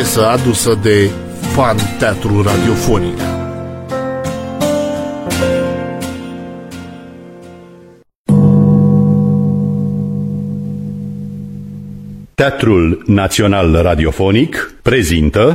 piesă adusă de Fan Teatru Radiofonic. Teatrul Național Radiofonic prezintă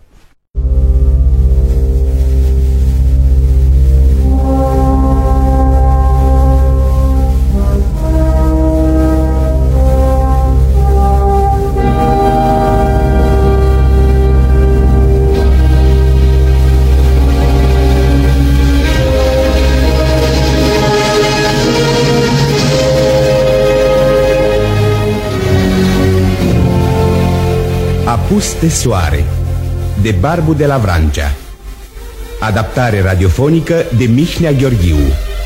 Apus de soare, de Barbu de la Vrancea. Adaptare radiofonică de Mihnea Gheorghiu.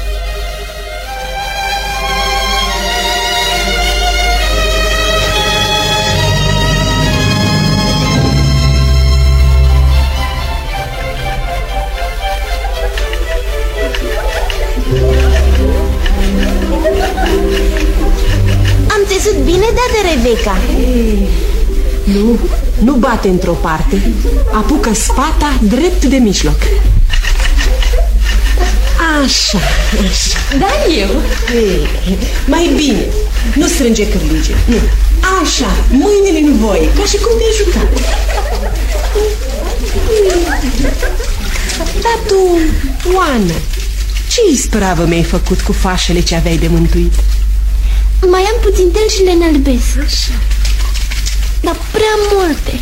Am țesut bine, da, de Rebecca. Nu bate într-o parte. Apucă spata drept de mijloc. Așa. Da, eu. Mai bine. Nu strânge cârlige. Nu. Așa, mâinile în voie, ca și cum te-ai jucat. Dar tu, Oana, ce ispravă mi-ai făcut cu fașele ce aveai de mântuit? Mai am puțin tel și le înălbesc. Așa. Dar prea multe.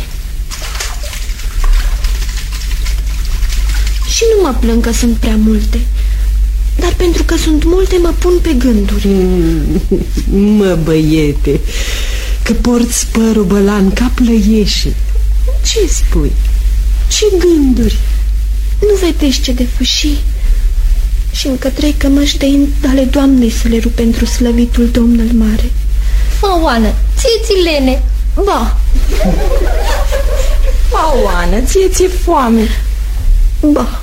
Și nu mă plâng că sunt prea multe, dar pentru că sunt multe mă pun pe gânduri. Mă, băiete, că porți părul bălan ca plăieșii. Ce spui? Ce gânduri? Nu vedești ce de fâșii? Și încă 3 cămăși de ind ale Doamnei să le rup pentru slăvitul Domnul Mare. Fă, Oană, ție-ți lene. Ba. Ba, Oană, ție-ți foame. Ba.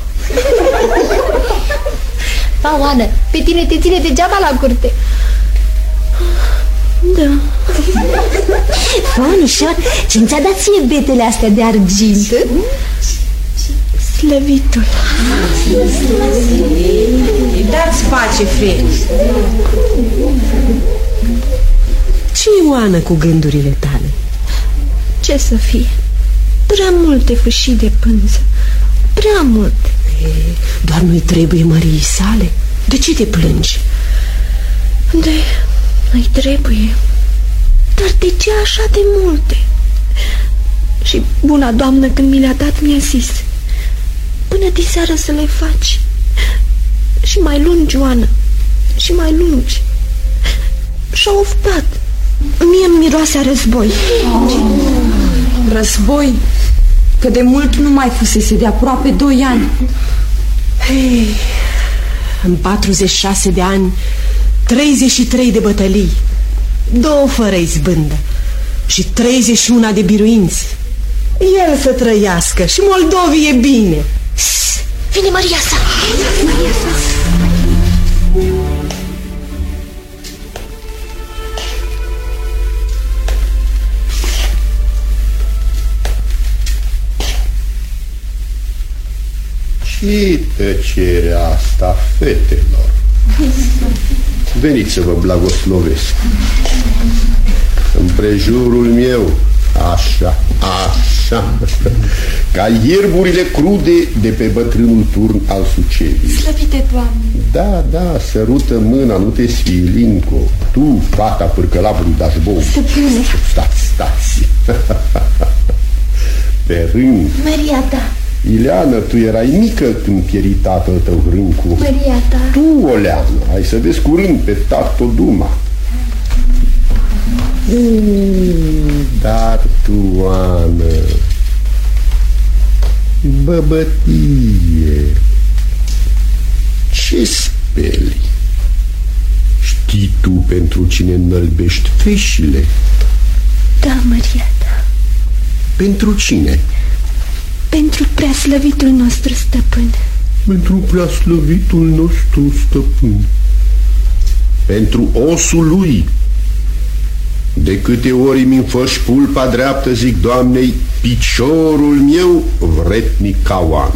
Ba, Oană, pe tine te ține degeaba la curte. Da. Fănișor, ce-mi ți-a dat ție betele astea de argint? Slăvitul. Dați pace, fete. Ce-i, Oană, cu gândurile tale? Ce să fie? Prea multe fâșii de pânză. Prea multe. Doar nu-i trebuie măriei sale. De ce te plângi? Nu-i trebuie. Dar de ce așa de multe? Și buna Doamnă, când mi le-a dat, mi-a zis: până diseară să le faci. Și mai lungi, Oană, și mai lungi. Și-a oftat. Mie-mi miroase a război. Război? Că de mult nu mai fusese, de aproape 2 ani. Hei, în 46 de ani, 33 de bătălii, 2 fără izbândă și 31 de biruinți. El să trăiască și Moldovii e bine. Vine Maria sa. Și tăcerea asta, fetelor. Veniți să vă blagoslovesc. Împrejurul meu, așa, ca ierburile crude de pe bătrânul turn al Suceviei. Slăvite, Doamne. Da, sărută mâna, nu te sfilinco. Tu, fata pârcălavului Dașbou. Stăpâne. Stați. Pe rând. Maria ta. Ileană, tu erai mică când pieri tatăl tău Hrâncu. Maria ta. Tu, Oleană, ai să vezi curând pe tată Duma. Dar tu, Oană, băbătie, ce speli? Știi tu pentru cine înălbești feșile? Da, Maria ta. Pentru cine? Pentru preaslăvitul nostru stăpân. Pentru preaslăvitul nostru stăpân. Pentru osul lui. De câte ori mi înfăși pulpa dreaptă, zic Doamnei, piciorul meu vretnic ca oana.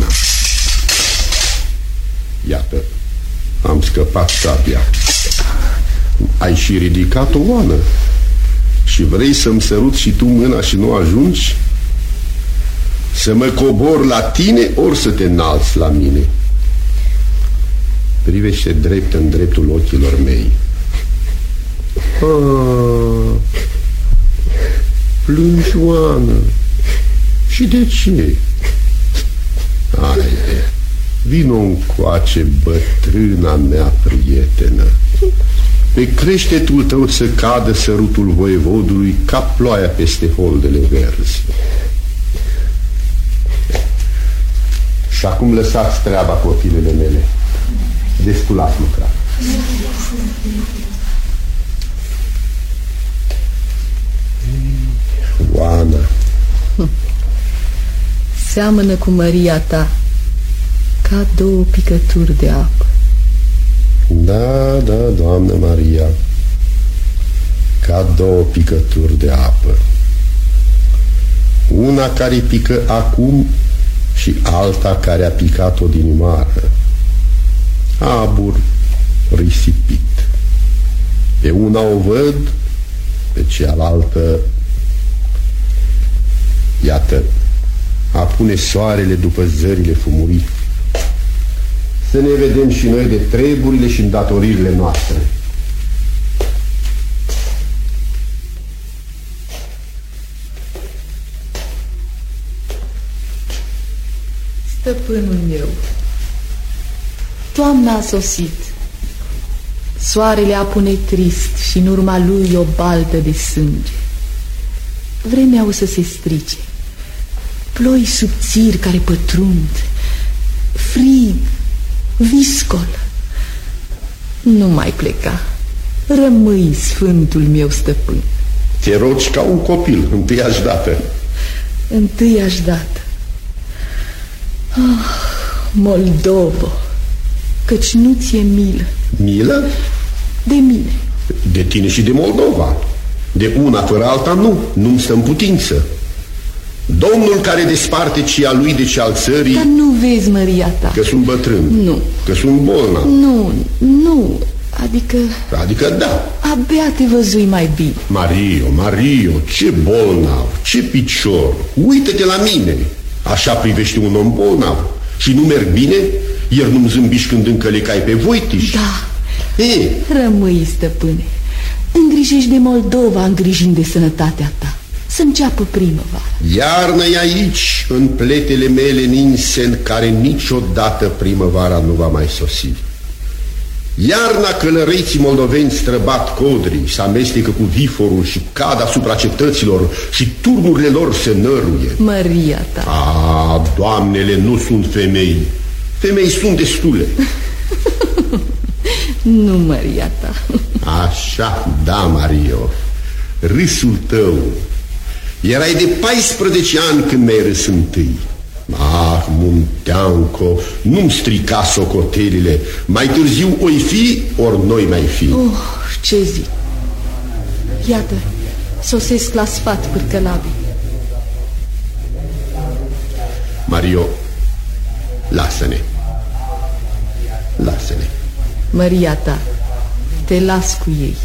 Iată, am scăpat sabia. Ai și ridicat o oană și vrei să-mi sărut și tu mâna și nu ajungi? Să mă cobor la tine ori să te înalți la mine? Privește drept în dreptul ochilor mei. Plângi, Oană. Și de ce? Haide, vino încoace, bătrâna mea prietenă. Pe creștetul tău să cadă sărutul voievodului ca ploaia peste holdele verzi. Și acum lăsați treaba, copilele mele. Destul ați lucrat. Oana, seamănă cu măria ta ca două picături de apă. Da, da, Doamnă Maria, ca două picături de apă. Una care pică acum și alta care a picat odinioară. Abur risipit. Pe una o văd, pe cealaltă, iată, apune soarele după zările fumurii. Să ne vedem și noi de treburile și îndatoririle noastre. Stăpânul meu, toamna a sosit. Soarele apune trist și în urma lui o baltă de sânge. Vremea o să se strice. Ploi subțiri care pătrund, frig, viscol. Nu mai pleca. Rămâi, sfântul meu stăpân. Te rogi ca un copil, întâiași dată. Întâiași dată. Moldovo, căci nu ți-e milă. Milă? De mine. De tine și de Moldova. De una fără alta nu-mi stă în putință. Domnul care desparte cia lui de cea al țării... Dar nu vezi, măria ta. Că sunt bătrân. Nu. Că sunt bolnav. Nu, adică da. Abia te văzui mai bine. Mario, ce bolnav, ce picior. Uită-te la mine. Așa privește un om bolnav. Și nu merg bine? Iar nu-mi zâmbiși când încălecai pe voitiș? Da. Rămâi, stăpâne. Îngrijești de Moldova, îngrijind de sănătatea ta. Să înceapă primăvara. Iarnă e aici, în pletele mele ninse, în care niciodată primăvara nu va mai sosi. Iarna călăreții moldoveni străbat codrii, se amestecă cu viforul și cad asupra cetăților și turnurile lor se năruie. Măria ta. Doamnele nu sunt femei. Femei sunt destule. Nu, măria ta. Așa, da, Mario. Râsul tău. Erai de 14 ani când mi-ai râs întâi. Munteanco, nu-mi strica socotelile. Mai târziu oi fi, ori noi mai fi. Ce zi? Iată, sosesc la sfat pârcălabii. Mario, lasă-ne. Lasă-ne. Măria ta, te las cu ei.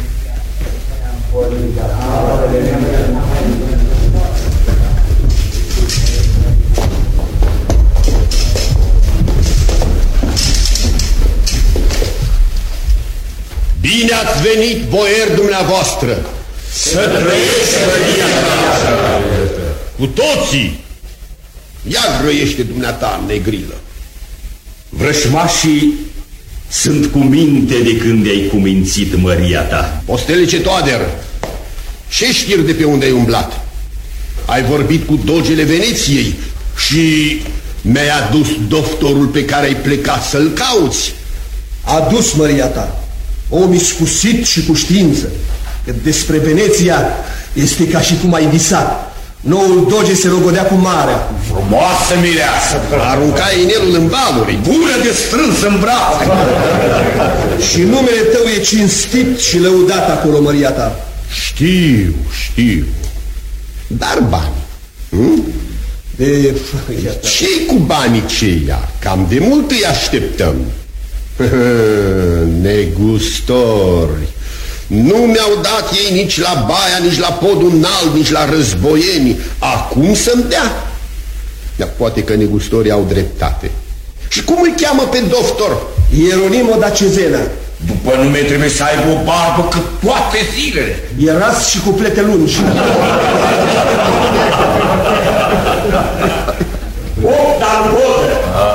Bine ați venit, boieri dumneavoastră! Să trăiește măria ta! Cu toții! Ia grăiește dumneata, negrilă! Vrășmașii sunt cu minte de când ai cumințit măria ta. Postelece Toader, ce știri de pe unde ai umblat? Ai vorbit cu dogele Veneției și mi-ai adus doctorul pe care ai plecat să-l cauți? Adus, măria ta, om iscusit și cu știință, că despre Veneția este ca și cum ai visat. Noul doge se rogodea cu marea. Frumoasă mireasă! Arunca inelul în valuri. Bună de strâns în brațe! Și numele tău e cinstit și lăudat acolo, măria ta. Știu. Dar bani. Ce-i cu banii ceia? Cam de mult îi așteptăm. Negustori. Nu mi-au dat ei nici la Baia, nici la Podul Înalt, nici la Războieni. Acum să-mi dea. Dar poate că negustorii au dreptate. Și cum îl cheamă pe doctor? Ieronimo da Cezena. După nume trebuie să aibă o barbă cât toate zilele. E ras și cu plete lungi. Bogdan Vodă!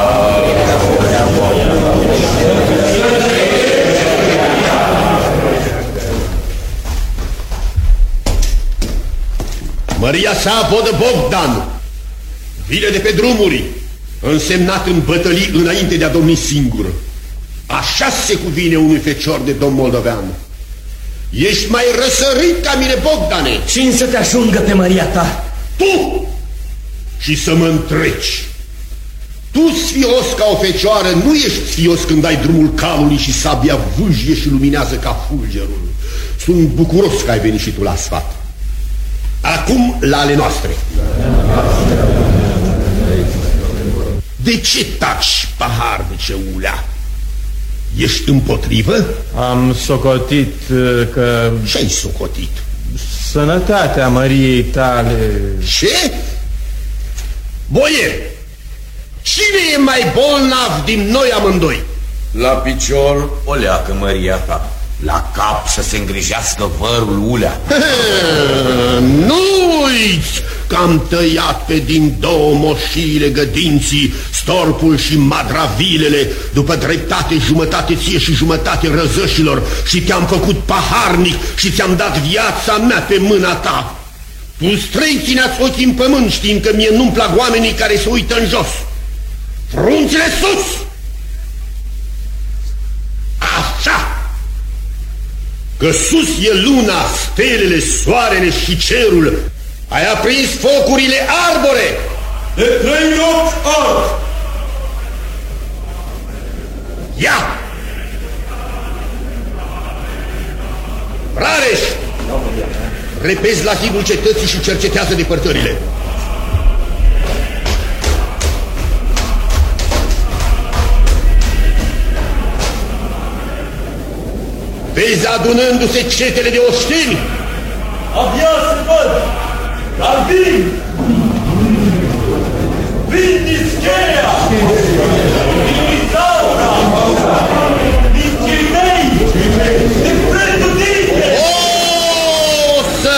Măria sa, Vodă Bogdan, vine de pe drumuri, însemnat în bătălii înainte de a domni singur. Așa se cuvine unui fecior de domn moldovean. Ești mai răsărit ca mine, Bogdane. Cine să te ajungă pe măria ta? Tu! Și să mă întreci. Tu, sfios ca o fecioară, nu ești sfios când ai drumul calului și sabia vâjie și luminează ca fulgerul. Sunt bucuros că ai venit și tu la sfat. Acum la ale noastre. De ce taci, paharnice ulea? Ești împotrivă? Am socotit că... Ce-ai socotit? Sănătatea măriei tale... Ce? Boier, cine e mai bolnav din noi amândoi? La picior o leacă măria ta. La cap să se îngrijească vărul ulea. Nu uiți că am tăiat pe din două moșiile gădinții, storpul și madravilele, după dreptate jumătate ție și jumătate răzășilor, și te-am făcut paharnic și ți-am dat viața mea pe mâna ta. Tu străi țineați ochii în pământ, știind că mie nu-mi plac oamenii care se uită în jos. Frunțile sus! Așa! Că sus e luna, stelele, soarele și cerul. Ai aprins focurile arbore. De 3 nopți ard. Ia! Rareș! Repezi la zidul cetății și cercetează depărtările. Vezi adunându-se cetele de oșteni? Abia se văd, dar vin! Vin din Scheia! Din Isaura! Din Cimei! Din pretutine! O,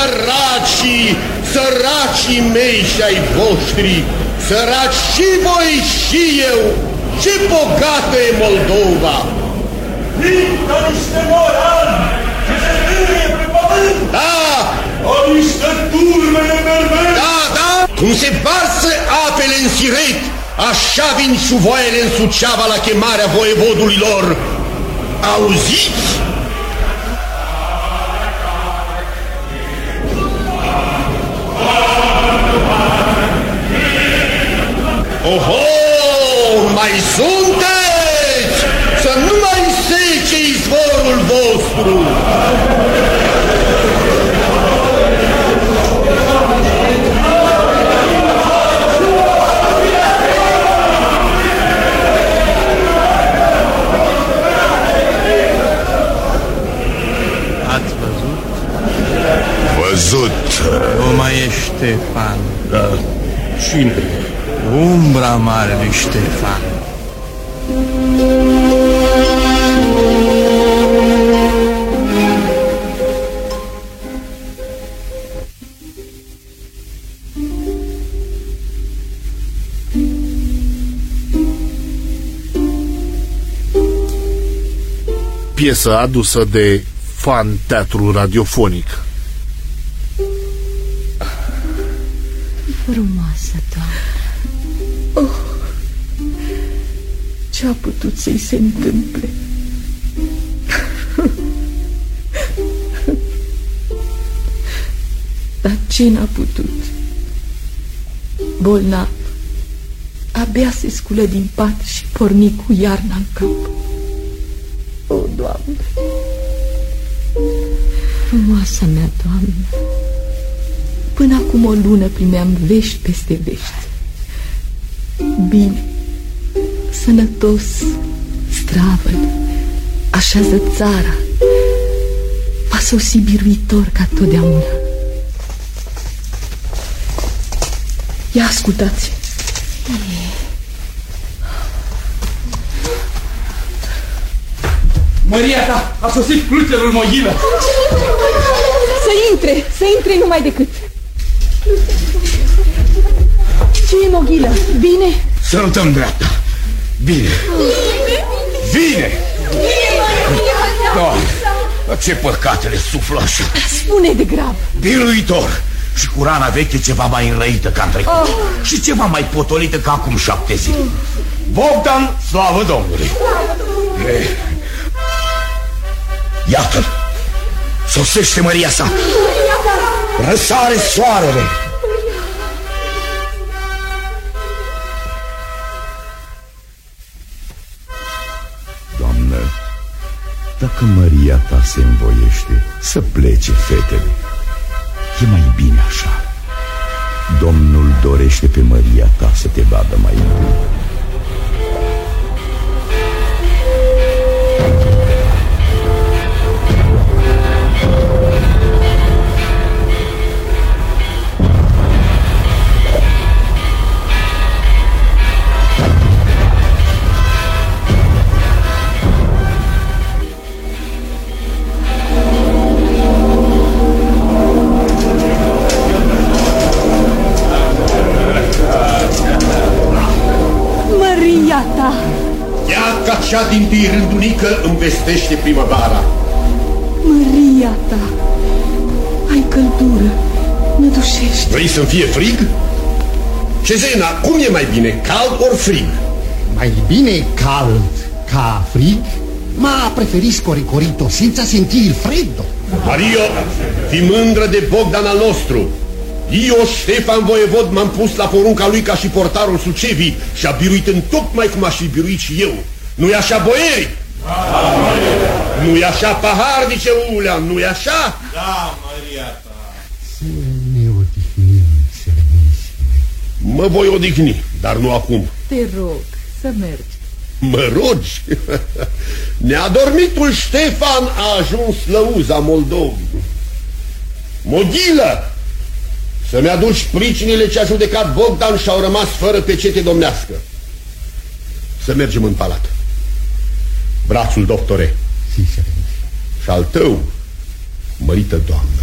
săracii mei și ai voștri, săraci și voi și eu, ce bogată e Moldova! Vin ca niște morani ce se râie pe pământ! Da! Ca niște turme de mermeni! Da, da! Cum se varsă apele în Siret, așa vin șuvoaiele în Suceava la chemarea voievodului lor. Auziți? Oho! Mai sunteți! Să nu mai sece izvorul vostru! Ați văzut? Văzut. Nu mai e Ștefan. Da. Cine? Umbra marelui Ștefan. Piesă adusă de Fan Teatru Radiofonic. Frumoasă, Doamne! Oh, ce-a putut să-i se întâmple? Dar ce n-a putut? Bolnav, abia se sculă din pat și porni cu iarna în cap. O, Doamne! Frumoasa mea doamnă, până acum o lună primeam vești peste vești. Bine, sănătos, zdravă, așează țara, va sosi biruitor ca totdeauna. Ia ascultați. Maria ta, a sosit Cluțelul Moghilă. Să intre numai decât. Ce e Moghilă? Bine? Sărutăm dreapta. Bine. Bine. Doamne, ce păcatele suflă așa. Spune de grab. Biruitor. Și cu rana veche ceva mai înrăită ca în trecut. Și ceva mai potolită ca acum 7 zile. Bogdan, slavă Domnului. Iată-l. Sosește măria sa. Răsare soarele. Doamnă, dacă măria ta se învoiește să plece fetele, e mai bine așa. Domnul dorește pe măria ta să te vadă mai întâi. Cea din-tâi rândunică îmi vestește primăvara. Măria ta, ai căldură, nădușește. Vrei să-mi fie frig? Cezena, cum e mai bine, cald ori frig? Mai bine cald ca frig, ma preferisco ricorito senza sentir freddo. Mario, fi mândră de Bogdan al nostru. Eu, Ștefan Voievod, m-am pus la porunca lui ca și portarul Sucevii și a biruit în tocmai cum aș fi biruit și eu. Nu-i așa, boieri? Nu-i așa, paharnice Ulean, nu-i așa? Da, Maria ta. Să ne odihnim, serenisime. Mă voi odihni, dar nu acum. Te rog să mergi. Mă rogi? Neadormitul Ștefan a ajuns lăuza Moldovii. Moghilă! Să-mi aduci pricinile ce a judecat Bogdan și au rămas fără pecete domnească. Să mergem în palat. Brațul, doctore. Și al tău, mărită doamnă.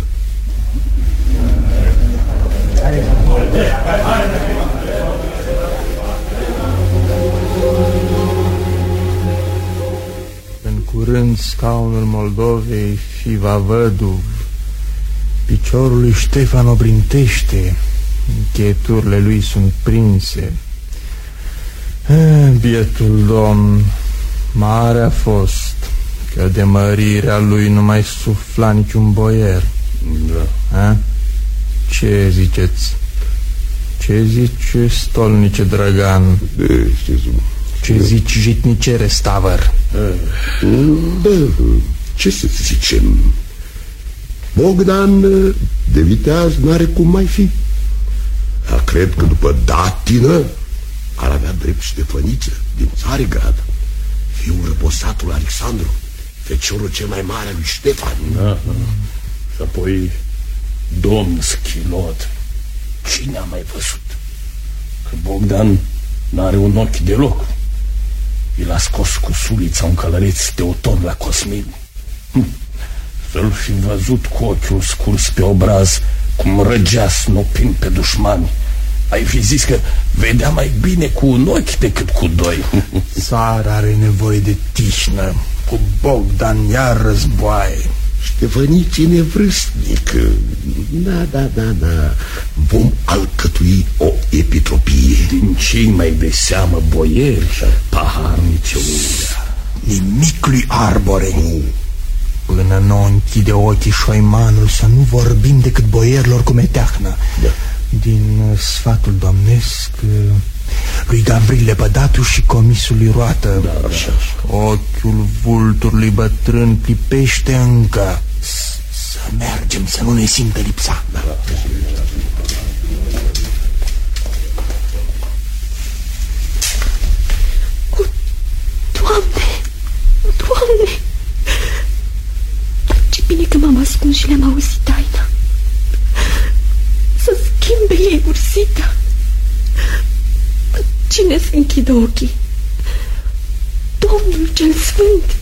În curând scaunul Moldovei fi va văduv, piciorul lui Ștefan obrintește, încheieturile lui sunt prinse. Bietul domn, mare a fost, că de mărirea lui nu mai sufla niciun boier. Da. Ce ziceți? Ce zici, stolnice Drăgan? Ce zici, jitnicere Stavăr? Ce să zicem? Bogdan de viteaz n-are cum mai fi. Cred că după datină ar avea drept Ștefăniță din Țarigrad, fiul răposatul Alexandru, feciorul cel mai mare al lui Ștefan. Da. Și apoi domn Schilot. Cine a mai văzut? Că Bogdan n-are un ochi deloc. I l-a scos cu sulița un călăreț Teotor la Cosmin. Să-l fi văzut cu ochiul scurs pe obraz, cum răgea snopind pe dușmani. Ai fi zis că vedea mai bine cu un ochi decât cu doi. Țara are nevoie de tihnă. Cu Bogdan iar războaie. Ștefăniție nevrâstnică. Da. Vom alcătui o epitropie. Din cei mai de seamă boieri și paharnice Ulea. Nimic lui Arbore. Până nu închide ochii șoimanul, să nu vorbim decât boierilor cu meteahnă. Da. Din sfatul domnesc lui Gavril Lepădatu și comisul lui Roată. Ochiul vulturului bătrân clipește încă. Să Mergem să nu ne simtă lipsa. O, Doamne, Doamne! Ce bine că m-am ascuns și le-am auzit taina. Să schimbe ei ursita. Cine să închidă ochii? Domnul cel Sfânt.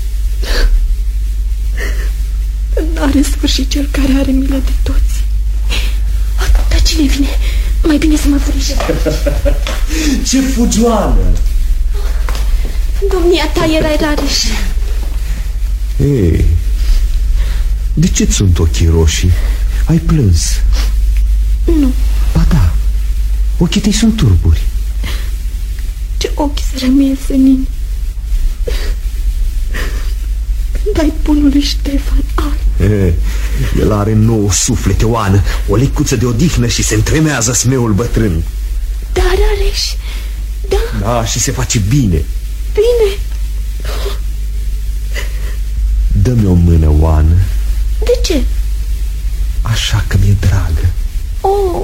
N-are sfârșit cel care are milă de toți. Dar cine vine? Mai bine să mă furișez. Ce fugioană! Domnia ta era Rareș. Ei, de ce sunt ochii roșii? Ai plâns? Nu. Ba da, ochii tăi sunt turburi. Ce ochi să rămâie senini. Când ai bunul lui Ștefan alb. El are 9 suflete, Oană, o lecuță de odihnă și se întremează smeul bătrân. Da, Rareș, da. Da, și se face bine. Bine. Dă-mi o mână, Oană. De ce? Așa că mi-e dragă. Oh.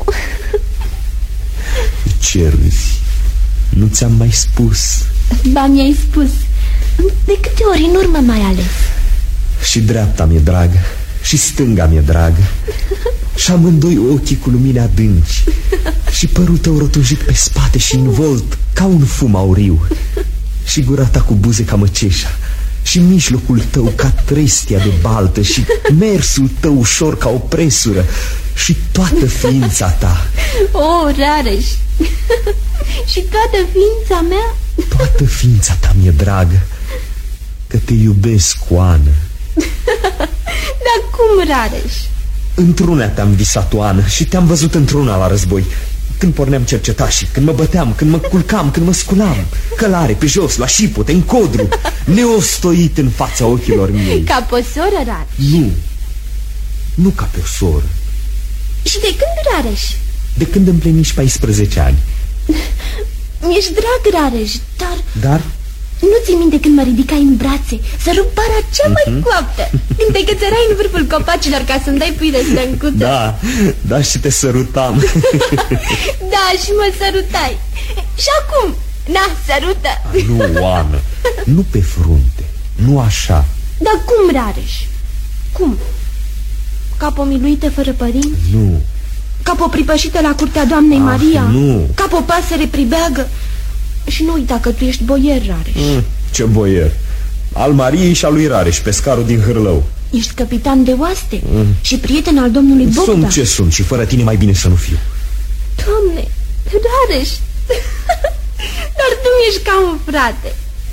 De ce râzi? Nu ți-am mai spus? Ba, mi-ai spus. De câte ori în urmă m-ai ales? Și dreapta mi-e dragă, și stânga mi-e dragă, și amândoi ochii cu lumini adânci, și părul tău rotunjit pe spate și învolt ca un fum auriu, și gura ta cu buze ca măceșa, și mijlocul tău ca trestia de baltă, și mersul tău ușor ca o presură, și toată ființa ta. Oh, Rareș! Și toată ființa mea? Toată ființa ta mi-e dragă, că te iubesc, Oană. Dar cum, Rareș? Într-una te-am visat, Oană, și te-am văzut într-una la război. Când porneam cercetașii, când mă băteam, când mă culcam, când mă sculam, călare, pe jos, la șipote, în codru, neostoit în fața ochilor mei. Ca pe o soră, Rareș? Nu ca pe o soră. Și de când, Rareș? De când împliniși 14 ani. Mi-ești drag, Rareș, dar... Nu ți minte când mă ridicai în brațe să rup bara cea mai coaptă, când te cățărai în vârful copacilor ca să-mi dai pui de stâncuță? Da, și te sărutam. Da, și mă sărutai. Și acum, sărută. Nu, Oană, nu pe frunte, nu așa. Dar cum, Rareș? Cum? Ca pe o miluită fără părinți? Nu. Ca pe o pripășită la curtea doamnei Maria? Nu. Ca pe o pasăre pribeagă? Și nu uita că tu ești boier, Rareș. Ce boier? Al Mariei și al lui Rareș, pescarul din Hârlău. Ești capitan de oaste și prieten al domnului Bogdan. Sunt ce sunt și fără tine mai bine să nu fiu. Doamne, Rareș, dar tu mi-ești ca un frate.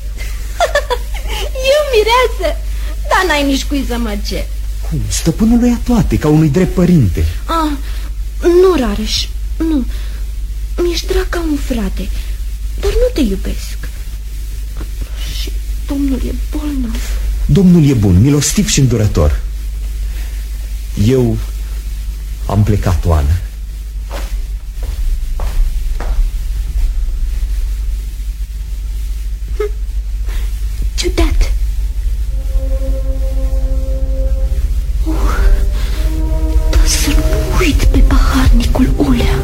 Eu mireasă, dar n-ai nici cui să mă cer. Cum? Stăpânul lui a toate, ca unui drept părinte. Nu, Rareș, nu. Mi-ești drag ca un frate, dar nu te iubesc. Și domnul e bolnav. Domnul e bun, milostiv și îndurător. Eu am plecat, Oană. Ciudat. Dar să nu uit pe paharnicul Ulea.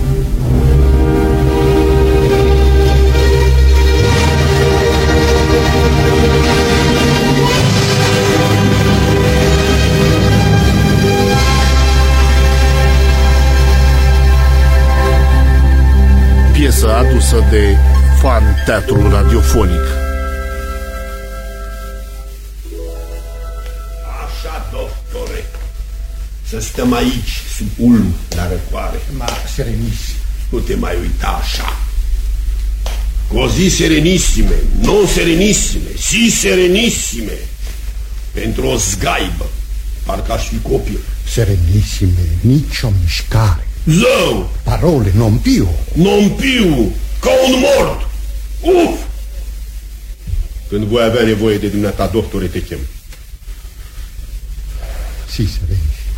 Piesă adusă de Fan Teatrul Radiofonic. Așa, doctore, să stăm aici, sub ulm, la răcoare. Serenissime. Nu te mai uita așa. Così serenissime, non serenissime, si serenissime. Pentru o zgaibă, parcă aș fi copil. Serenissime, nicio mișcare. Zău! Parole, non più. Non più, ca un mort. Uf! Când voi avea nevoie de dumneata, doctore, te chem. Si, Serenissime.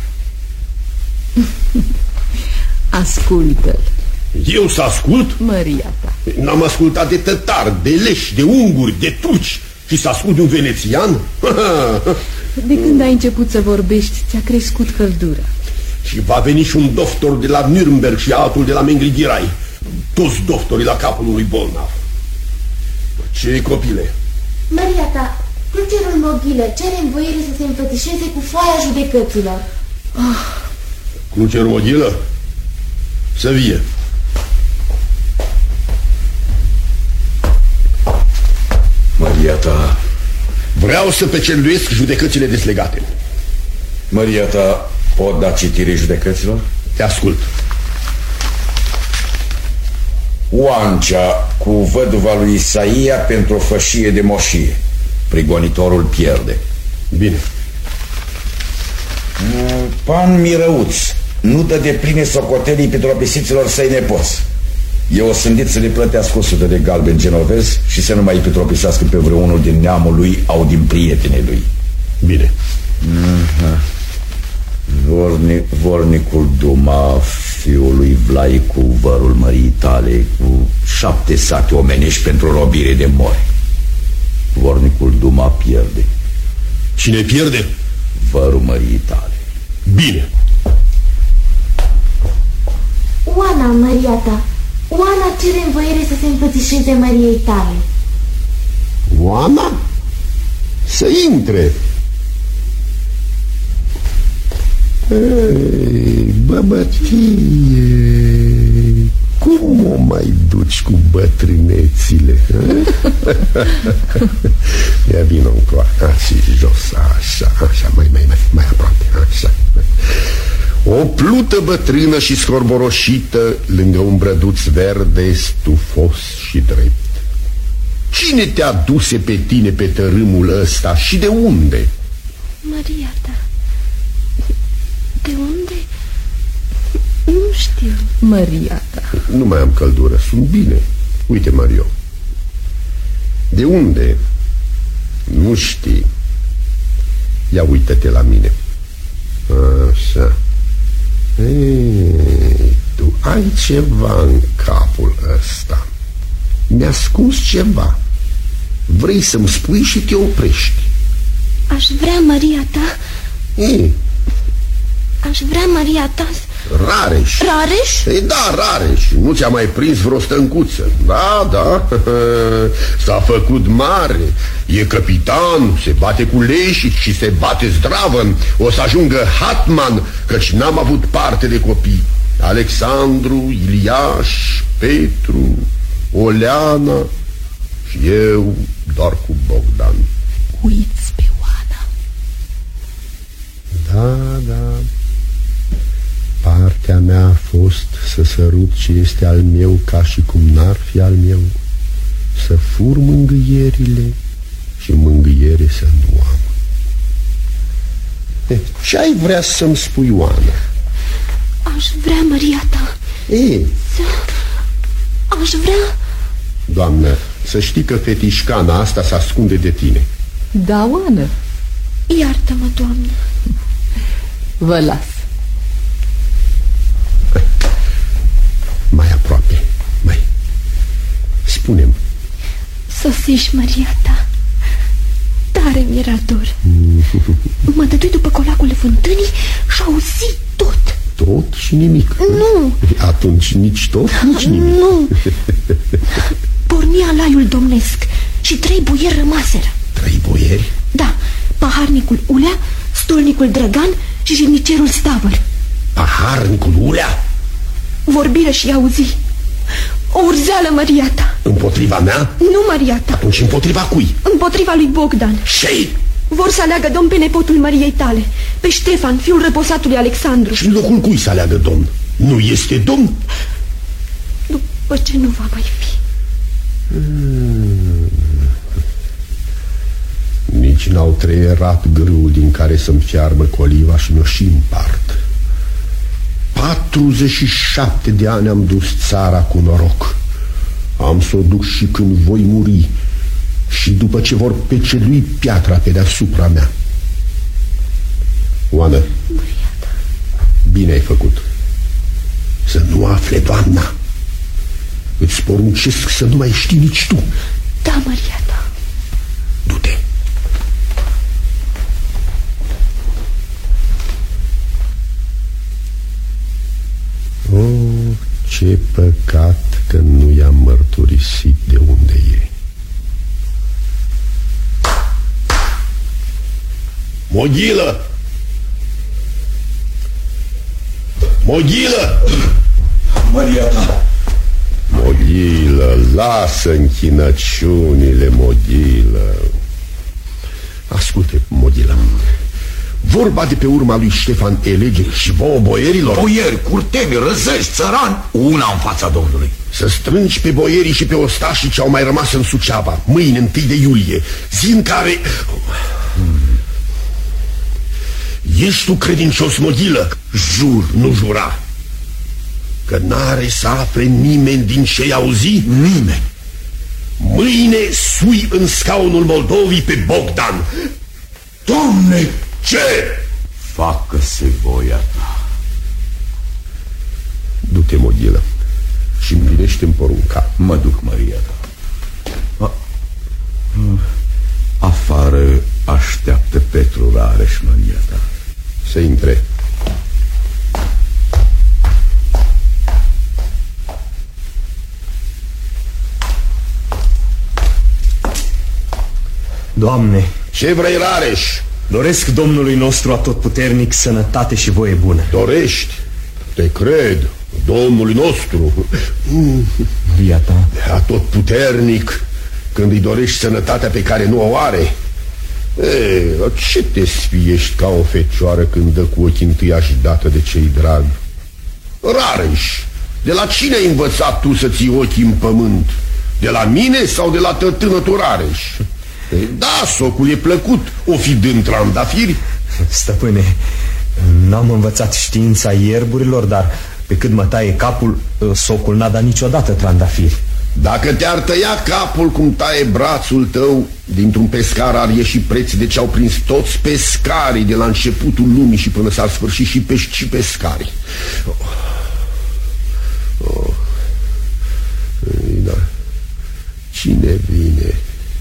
Ascultă-l. Eu să ascult? Maria ta. N-am ascultat de tătari, de leși, de unguri, de turci și să ascult un venețian? De când ai început să vorbești, ți-a crescut căldura. Și va veni și un doctor de la Nürnberg și altul de la Mengrighirai. Toți doctorii la capul unui bolnav. Ce copile? Maria ta, Crucerul Moghilă cere învoire să se înfățișeze cu foaia judecăților. Crucerul Moghilă? Să vie. Maria ta... Vreau să peceluiesc judecățile deslegate. Maria ta, pot da citire judecăților? Te ascult. Oancea cu văduva lui Isaia pentru o fășie de moșie. Prigonitorul pierde. Bine. Pan Mirăuț nu dă de pline socotelii petropisiților săi nepoți. E o sândit să le plătească 100 de galbeni genovezi și să nu mai petropisească pe vreunul din neamul lui au din prietenii lui. Bine. Vornicul Duma, fiul lui Vlai cu vărul mării tale, cu 7 sate omenești pentru robire de mori. Vornicul Duma pierde. Cine pierde? Vărul mării tale. Bine. Oana, Maria ta, Oana cere învoire să se înfățișeze Mariei tale. Oana? Să intre. Ei, băbătie, cum o mai duci cu bătrânețile? Ia vină încoa, și jos, așa, mai aproape, așa. O plută bătrână și scorboroșită lângă un brăduț verde, stufos și drept. Cine te-a duse pe tine pe tărâmul ăsta și de unde? Maria ta. De unde? Nu știu. Maria ta. Nu mai am căldură, sunt bine. Uite, Mario. De unde? Nu știi. Ia uită-te la mine. Așa. Ei, tu ai ceva în capul ăsta. Mi-a ascuns ceva. Vrei să-mi spui și te oprești. Aș vrea, Maria ta. Ei. Aș vrea, Maria ta. Rareș. Rareș? Ei, da, Rareș. Nu ți-a mai prins vreo stâncuță? Da. S-a făcut mare. E capitan, se bate cu leșici și se bate zdravă. O să ajungă hatman, căci n-am avut parte de copii. Alexandru, Iliaș, Petru, Oleana și eu doar cu Bogdan. Uiți pe Oana. Da. Partea mea a fost să sărut ce este al meu ca și cum n-ar fi al meu, să fur mângâierile și mângâiere să nu am. Ce-ai vrea să-mi spui, Oana? Aș vrea, Maria ta. Aș vrea... Doamnă, să știi că fetișcana asta se ascunde de tine. Da, Oană. Iartă-mă, Doamnă. Vă las. Mai aproape, spune-mi. Sosiși, Maria ta. Tare mi-era dor. Mă dădui după colacul fântânii și auzi tot. Tot și nimic? Nu. Atunci nici tot, nici nimic. Nu. Porni alaiul domnesc și 3 boieri rămaseră. 3 boieri? Da, paharnicul Ulea, stolnicul Drăgan și jilnicerul Stavăr. Paharnicul Ulea? Vorbiră și auzi. O urzeală, Maria ta. Împotriva mea? Nu, Maria ta. Atunci împotriva cui? Împotriva lui Bogdan. Și? Vor să aleagă domn pe nepotul Mariei tale, pe Ștefan, fiul răposatului Alexandru. Și în locul cui să aleagă domn? Nu este domn? După ce nu va mai fi. Nici n-au treierat grâul din care să-mi fiarbă coliva și mi-o și împart. 47 de ani am dus țara cu noroc. Am să o duc și când voi muri și după ce vor pecelui piatra pe deasupra mea. Oană, bine ai făcut. Să nu afle doamna. Îți poruncesc să nu mai știi nici tu. Da, Maria ta. Du-te. Oh, ce păcat că nu i-am mărturisit de unde e. Moghilă! Moghilă! Maria ta! Moghilă, lasă închinăciunile, Moghilă. Asculte, Moghilă, vorba de pe urma lui Ștefan Elege și vouă boierilor. Boieri, curteni, răzăși, țărani, una în fața Domnului. Să strângi pe boierii și pe ostașii ce au mai rămas în Suceava, mâine, 1 de iulie, zi în care... Ești tu credincios, Moghilă? Jur. Nu jura. Că n-are să afle nimeni din ce-i auzi? Nimeni. Mâine sui în scaunul Moldovii pe Bogdan. Doamne! Ce? Facă-se voia ta. Du-te, Moghilă, și împlinește-mi porunca. Mă duc, Maria ta. Afară așteaptă Petru Rareș, Maria ta. Să intre. Doamne, ce vrei, Rareș? Doresc Domnului nostru atotputernic sănătate și voie bună. Dorești? Te cred, Domnului nostru. Maria ta atotputernic, când îi dorești sănătatea pe care nu o are. Ce te sfiești ca o fecioară când dă cu ochii întâiași dată de cei drag? Rareș, de la cine ai învățat tu să ții ochii în pământ? De la mine sau de la tătânătul Rareș? Da, socul e plăcut, o fi dând trandafiri. Stăpâne, n-am învățat știința ierburilor, dar pe cât mă taie capul, socul n-a dat niciodată trandafiri. Dacă te-ar tăia capul cum taie brațul tău, dintr-un pescar ar ieși preț de ce au prins toți pescarii de la începutul lumii și până s-ar sfârși și pești și pescarii. Da. Cine vine?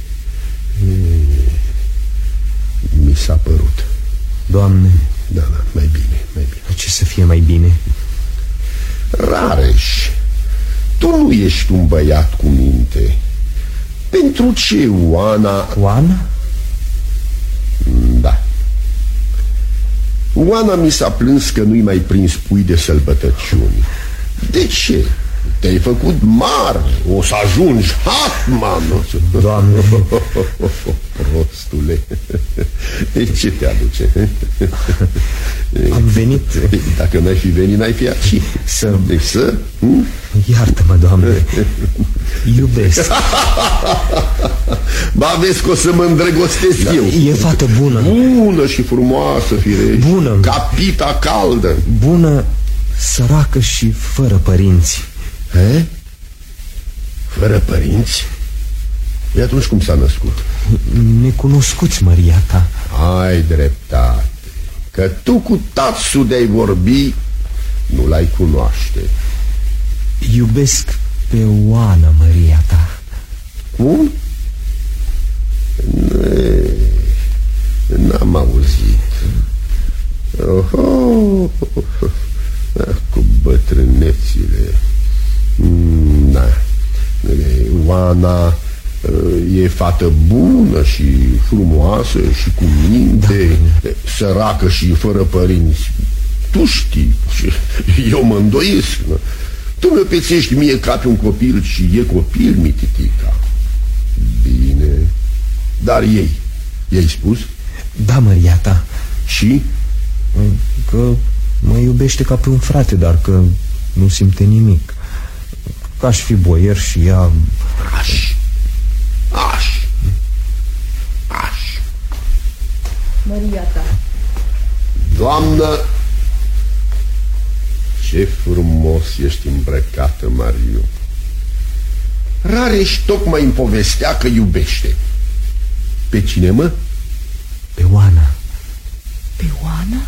Mi s-a părut. Doamne. Da, mai bine, mai bine. Ce să fie mai bine? Rareș, tu nu ești un băiat cu minte. Pentru ce Oana... Oana? Da. Oana mi s-a plâns că nu-i mai prins pui de sălbătăciuni. De ce? Te-ai făcut mare, o să ajungi hatman. Doamne. Prostule. Ce te aduce? Am venit. Dacă n-ai fi venit, n-ai fi aici. Să? Iartă-mă, Doamne. Iubesc. Ba, vezi că o să mă îndrăgostesc eu. E fată bună. Bună și frumoasă, firești. Bună. Ca pita caldă. Bună, săracă și fără părinți. He? Fără părinți? E atunci cum s-a născut? Necunoscuți, Maria ta. Ai dreptate. Că tu cu tatăl de-ai vorbi, nu l-ai cunoaște. Iubesc pe Oana, Maria ta. Cum? N-am auzit. Cu bătrânețile. Da. Oana e fată bună și frumoasă și cu minte, da. Săracă și fără părinți. Tu știi, eu mă îndoiesc. Tu mă pețești mie ca pe un copil și e copil, mititica. Bine. Dar i-ai spus? Da, Maria ta. Și? Că mă iubește ca pe un frate, dar că nu simte nimic. Că aș fi boier și ea... Aș. Maria ta. Doamnă, ce frumos ești îmbrăcată, Mariu. Rareș tocmai îmi povestea că iubește. Pe cine, mă? Pe Oana. Pe Oana?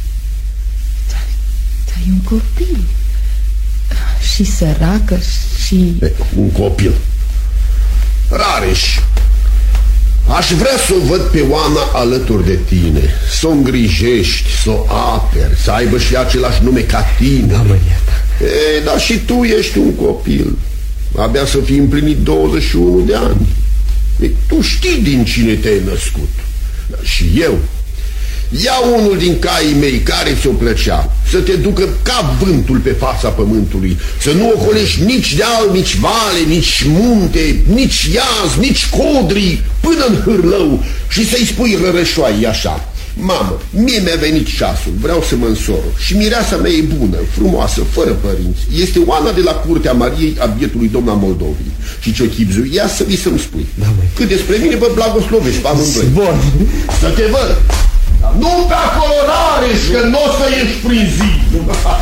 Dar e un copil. Și săracă și... Un copil. Rareș, Aș vrea să o văd pe Oana alături de tine, să o îngrijești, să o aperi, să aibă și același nume ca tine. Da, Maria ta. Dar și tu ești un copil. Abia să fii împlinit 21 de ani. Tu știi din cine te-ai născut. Și eu. Ia unul din caii mei care ți-o plăcea, să te ducă ca vântul pe fața pământului, să nu ocolești nici deal, nici vale, nici munte, nici iaz, nici codri, până în hârlău, și să-i spui răreșoai așa: mamă, mie mi-a venit ceasul, vreau să mă însor. Și mireasa mea e bună, frumoasă, fără părinți. Este Oana de la curtea Mariei a bietului domn al Moldovii. Și ce-o chipzui, ia să vii să-mi spui. Da, cât despre mine, vă blagoslovești pe amândoi. Bun. Să te văd. Nu pe acolo, Rareș, că nu o să ieși prin zi.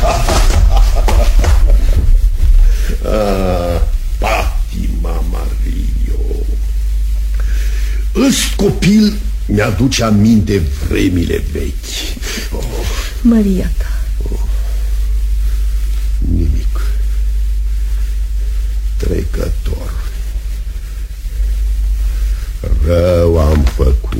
Patima Mario. Ăst copil mi-aduce aminte vremile vechi. Maria ta. Nimic. Trecător. Rău am făcut.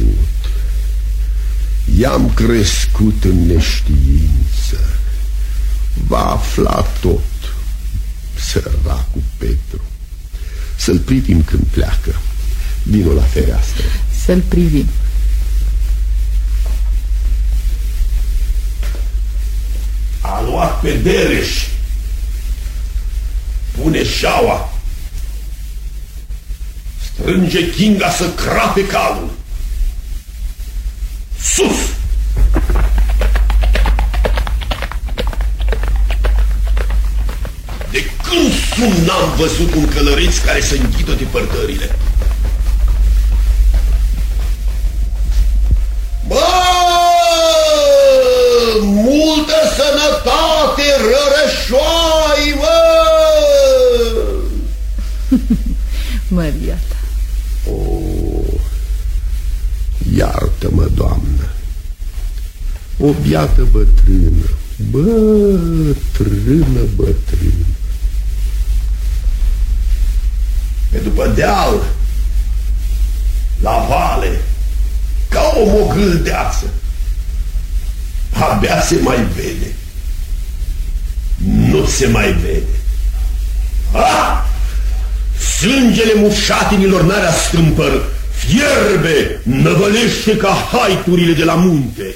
I-am crescut în neștiință. Va afla tot, săracul Petru. Să-l privim când pleacă. Vino la fereastră. Să-l privim. A luat pe Dereș. Pune șaua. Strânge Kinga să crape calul. Sus! De când n-am văzut un călăreț care să înghidă depărtările? Bă! Multă sănătate, răreșoai, bă! Maria ta. Iartă-mă, Doamnă, o biată bătrână, bătrână. Pe după deal, la vale, ca o mogâldeață, abia se mai vede. Nu se mai vede. Sângele mufșatinilor n-are stâmpăr. Fierbe, năvălește ca haiturile de la munte.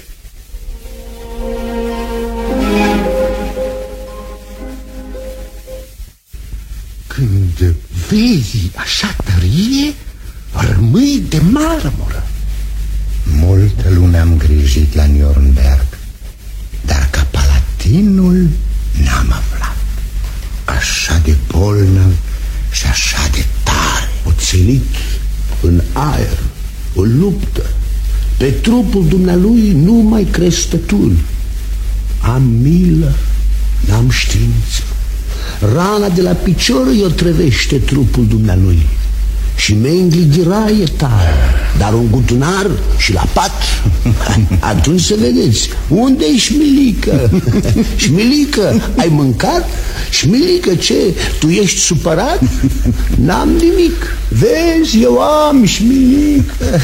Când vezi așa tărie, rămâi de marmură. Multă lume am grijit la Nürnberg, dar ca palatinul n-am aflat. Așa de bolnav și așa de tare. Oțelit în aer, o luptă. Pe trupul dumnealui nu mai cresc tături. Am milă, n-am știință. Rana de la picior i-o trăvește trupul dumnealui. Și Mengli ghiraie tare, dar un gutunar și la pat. Atunci să vedeți, unde-i Șmilică? Șmilică, ai mâncat? Șmilică, ce? Tu ești supărat? N-am nimic. Vezi, eu am, Șmilică.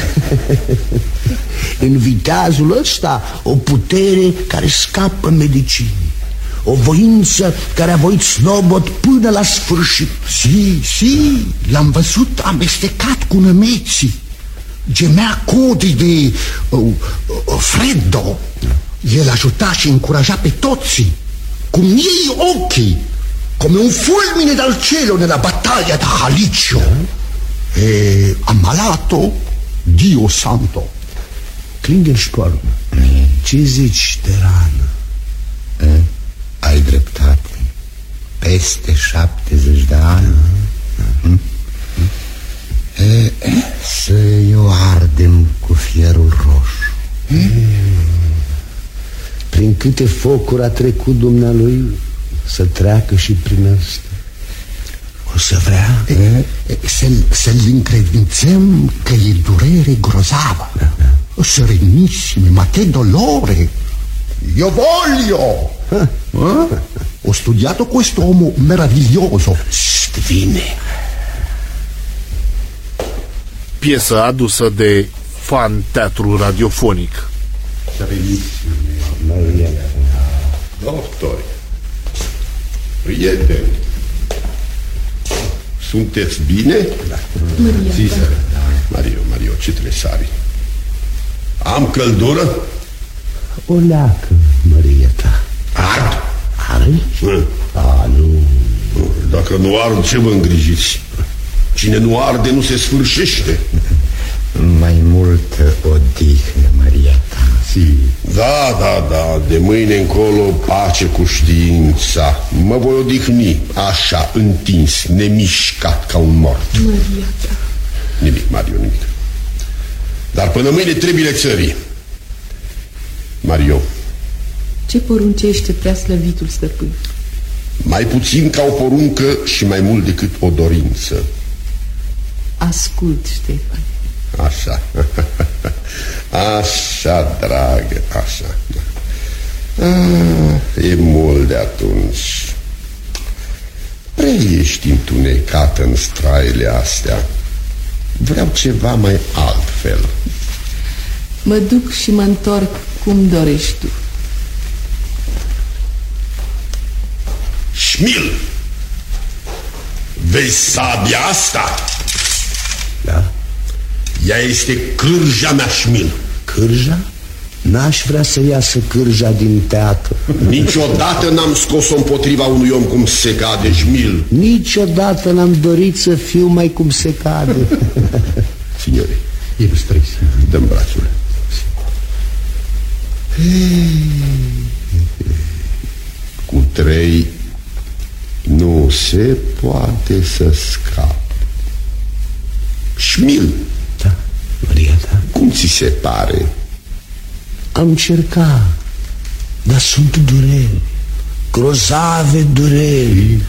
În viteazul ăsta o putere care scapă medicinii, o voință care a voit Slobod până la sfârșit. Si, l-am văzut amestecat cu nămeții. Gemea codii de Freddo. El ajuta și încuraja pe toți, cum ei ochii, come un fulmine dal cielo nella battaglia da Haliccio. E ammalato, Dio santo. Klingensporn, ce zici de rană? Ai dreptate. Peste 70 de ani. Să-i o ardem cu fierul roșu. Prin câte focuri a trecut dumnealui, să treacă și prin ăsta. O să vrea să-l încredințăm că e durere grozavă. Serenissime, ma che dolore. Io voglio. Ho studiato quest'uomo meraviglioso. Vine. piesă adusă de Fan Teatru Radiofonic. Doctori, prieteni, sunteți bine? Da. Mario, ce tresari. Am căldură? O leacă, Maria ta. Ard? Arzi? Nu. Dacă nu ard, ce vă îngrijiți? Cine nu arde nu se sfârșește. Mai multă odihnă, Maria ta. Da, de mâine încolo pace cu știința. Mă voi odihni așa, întins, nemișcat ca un mort. Maria ta. Nimic, Mario, nimic. Dar până mâine trebuie țării. Mario, ce poruncește preaslăvitul stăpân? mai puțin ca o poruncă și mai mult decât o dorință. Ascult, Ștefan. Așa. Așa, dragă, așa. E mult de atunci. Prea ești întunecată în straile astea. Vreau ceva mai altfel. Mă duc și mă întorc cum dorești tu. Șmil, vezi sabia asta? Da. Ea este cârja mea, Șmil. Cârja? N-aș vrea să iasă cârja din teatru. Niciodată n-am scos-o împotriva unui om cum se cade, Șmil. Niciodată n-am dorit să fiu mai cum se cade. Signore, dă-mi brațul. Cu 3 nu se poate să scap. Șmil. Da, Maria ta. Cum ți se pare? Am încercat, dar sunt dureri, grozave dureri.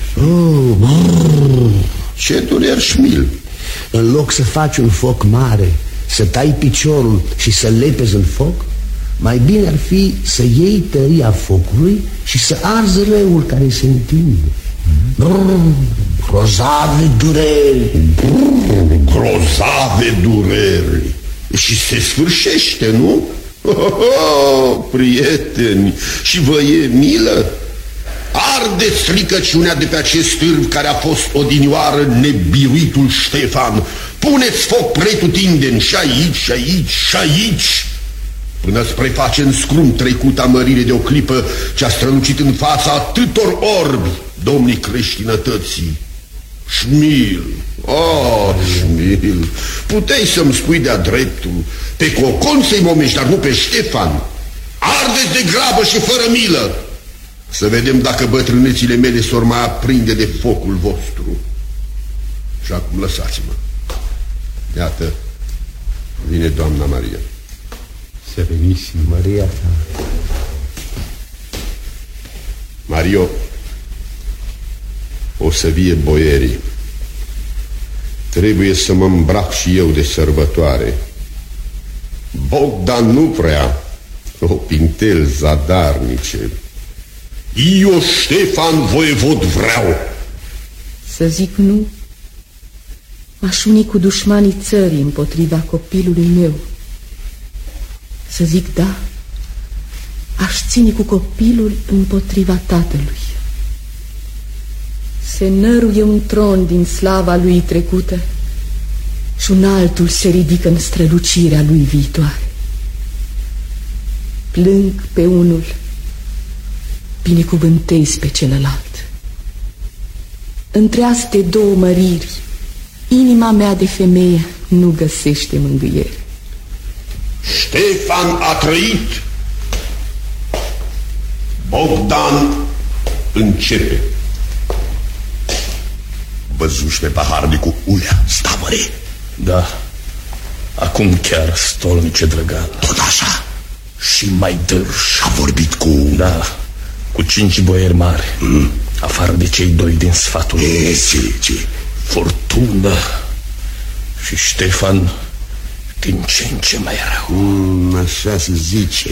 Ce dureri, Șmil? În loc să faci un foc mare, să tai piciorul și să lepezi în foc, mai bine ar fi să iei tăria focului și să arzi răul care se întinde. Grozave dureri. Grozave dureri. Și se sfârșește, nu? Prieteni, și vă e milă? Ardeți stricăciunea de pe acest târg care a fost odinioară nebiruitul Ștefan. Puneți foc pretutindeni și aici, și aici, și aici, până-ți preface în scrum trecuta mărire de o clipă ce a strălucit în fața atâtor orbi domnii creștinătății. Șmil, Șmil, puteai să-mi spui de-a dreptul, pe Cocon să-i momești, dar nu pe Ștefan. Ardeți de grabă și fără milă, să vedem dacă bătrânețile mele s-or mai aprinde de focul vostru. Și acum lăsați-mă. Iată, vine doamna Maria. Serenissima Maria ta. Mario, o să vie boierii. Trebuie să mă îmbrac și eu de sărbătoare. Bogdan nu prea. O pintel zadarnice. Eu, Ștefan voievod, vreau. Să zic nu, m-aș uni cu dușmanii țării împotriva copilului meu. Să zic da, aș ține cu copilul împotriva tatălui. Se năruie un tron din slava lui trecută și un altul se ridică în strălucirea lui viitoare. Plâng pe unul, binecuvântez pe celălalt. Între astea două măriri, inima mea de femeie nu găsește mângâiere. Ștefan a trăit. Bogdan începe. Văzuși pe paharnicul ulea, stamăre. Da, acum chiar stolnice drăgal. Tot așa? Și mai dârș. A vorbit cu... Da, cu 5 boieri mari, afară de cei 2 din sfatul. Ce? Fortună și Ștefan din ce în ce mai rău. Așa se zice.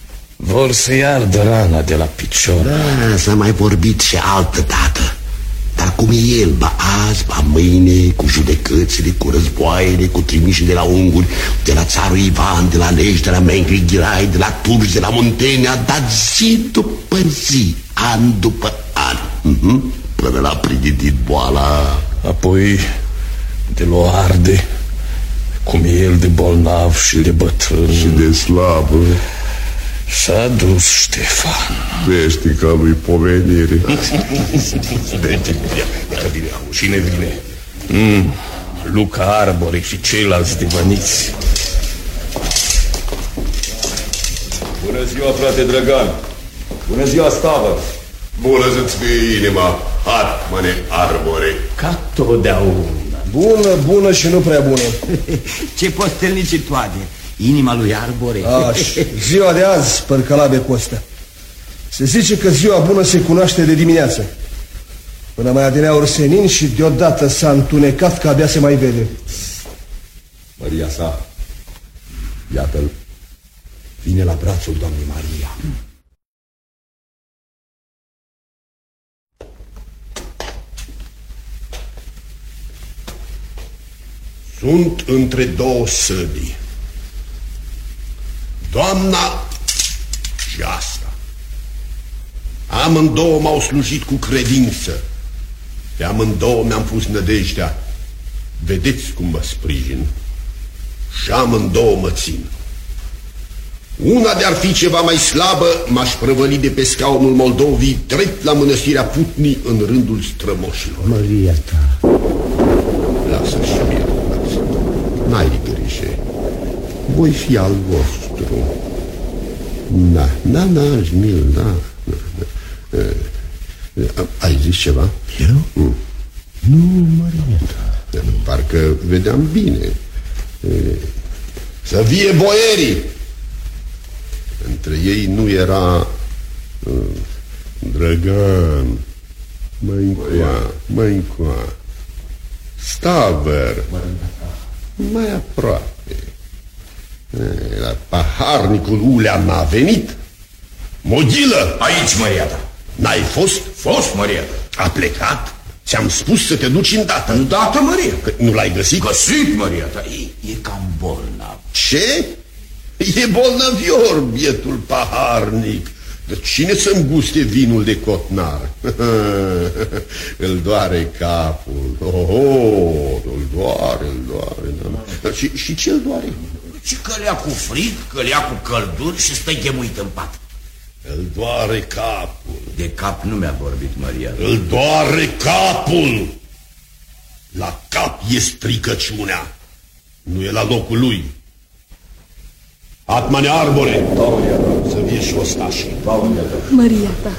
Vor să-i ardă rana de la picior. Da, s-a mai vorbit și altă dată. Dar cum e el, ba azi, ba mâine, cu judecățile, cu războaiele, cu trimișii de la unguri, de la țarul Ivan, de la Lej, de la Mengri Ghirai, de la turci, de la Muntenia, dat zi după zi, an după an, până l-a pregătit boala. Apoi de l-o arde, cum e el de bolnav și de bătrân și de slabă. S-a dus Ștefan. Vești ca lui pomenire. Iată vine, cine vine? Luca Arbore și ceilalți divăniți. Bună ziua, frate Drăgan. Bună ziua, Stavă. Bună să-ți fie inima, Atmane Arbore. Ca totdeauna. Bună și nu prea bună. Ce postelnici toate, inima lui Arbore. Ziua de azi, părcălabe Costea. Se zice că ziua bună se cunoaște de dimineață. Până mai adineauri senin și deodată s-a întunecat că abia se mai vede. Maria sa, iată-l, vine la brațul doamnei Maria. Sunt între două săbii, doamna și asta. Amândouă m-au slujit cu credință, pe amândouă mi-am pus nădejdea. Vedeți cum mă sprijin și amândouă mă țin. Una de-ar fi ceva mai slabă, m-aș prăvăli de pe scaunul Moldovii drept la mănăstirea Putnii în rândul strămoșilor. Maria ta. Lasă-și mie, lasă. N-ai grijă. Voi fi al vostru. Jmil, da. Ai zis ceva? Eu? Nu, Maria ta. Parcă vedeam bine. Să vie boierii! Între ei nu era Drăgan, mai încoa, Staver, mai aproape. La paharnicul Ulea n-a venit. Moghilă! Aici, Maria ta. N-ai fost? Fost, Maria ta. A plecat? Ți-am spus să te duci îndată. Îndată, Maria. Că nu l-ai găsit? Găsit, Maria ta. E cam bolnav. Ce? E bolnavior, bietul paharnic. Dar cine să-mi guste vinul de cotnar? Îl doare capul. Îl doare. Și ce-l doare? Și că le-a cu frig, că le-a cu călduri și stă ghemuit în pat. Îl doare capul. De cap nu mi-a vorbit, Maria. Îl doare capul. La cap e stricăciunea. Nu e la locul lui. Atmane Arbore, să vie și ostașii. Maria ta.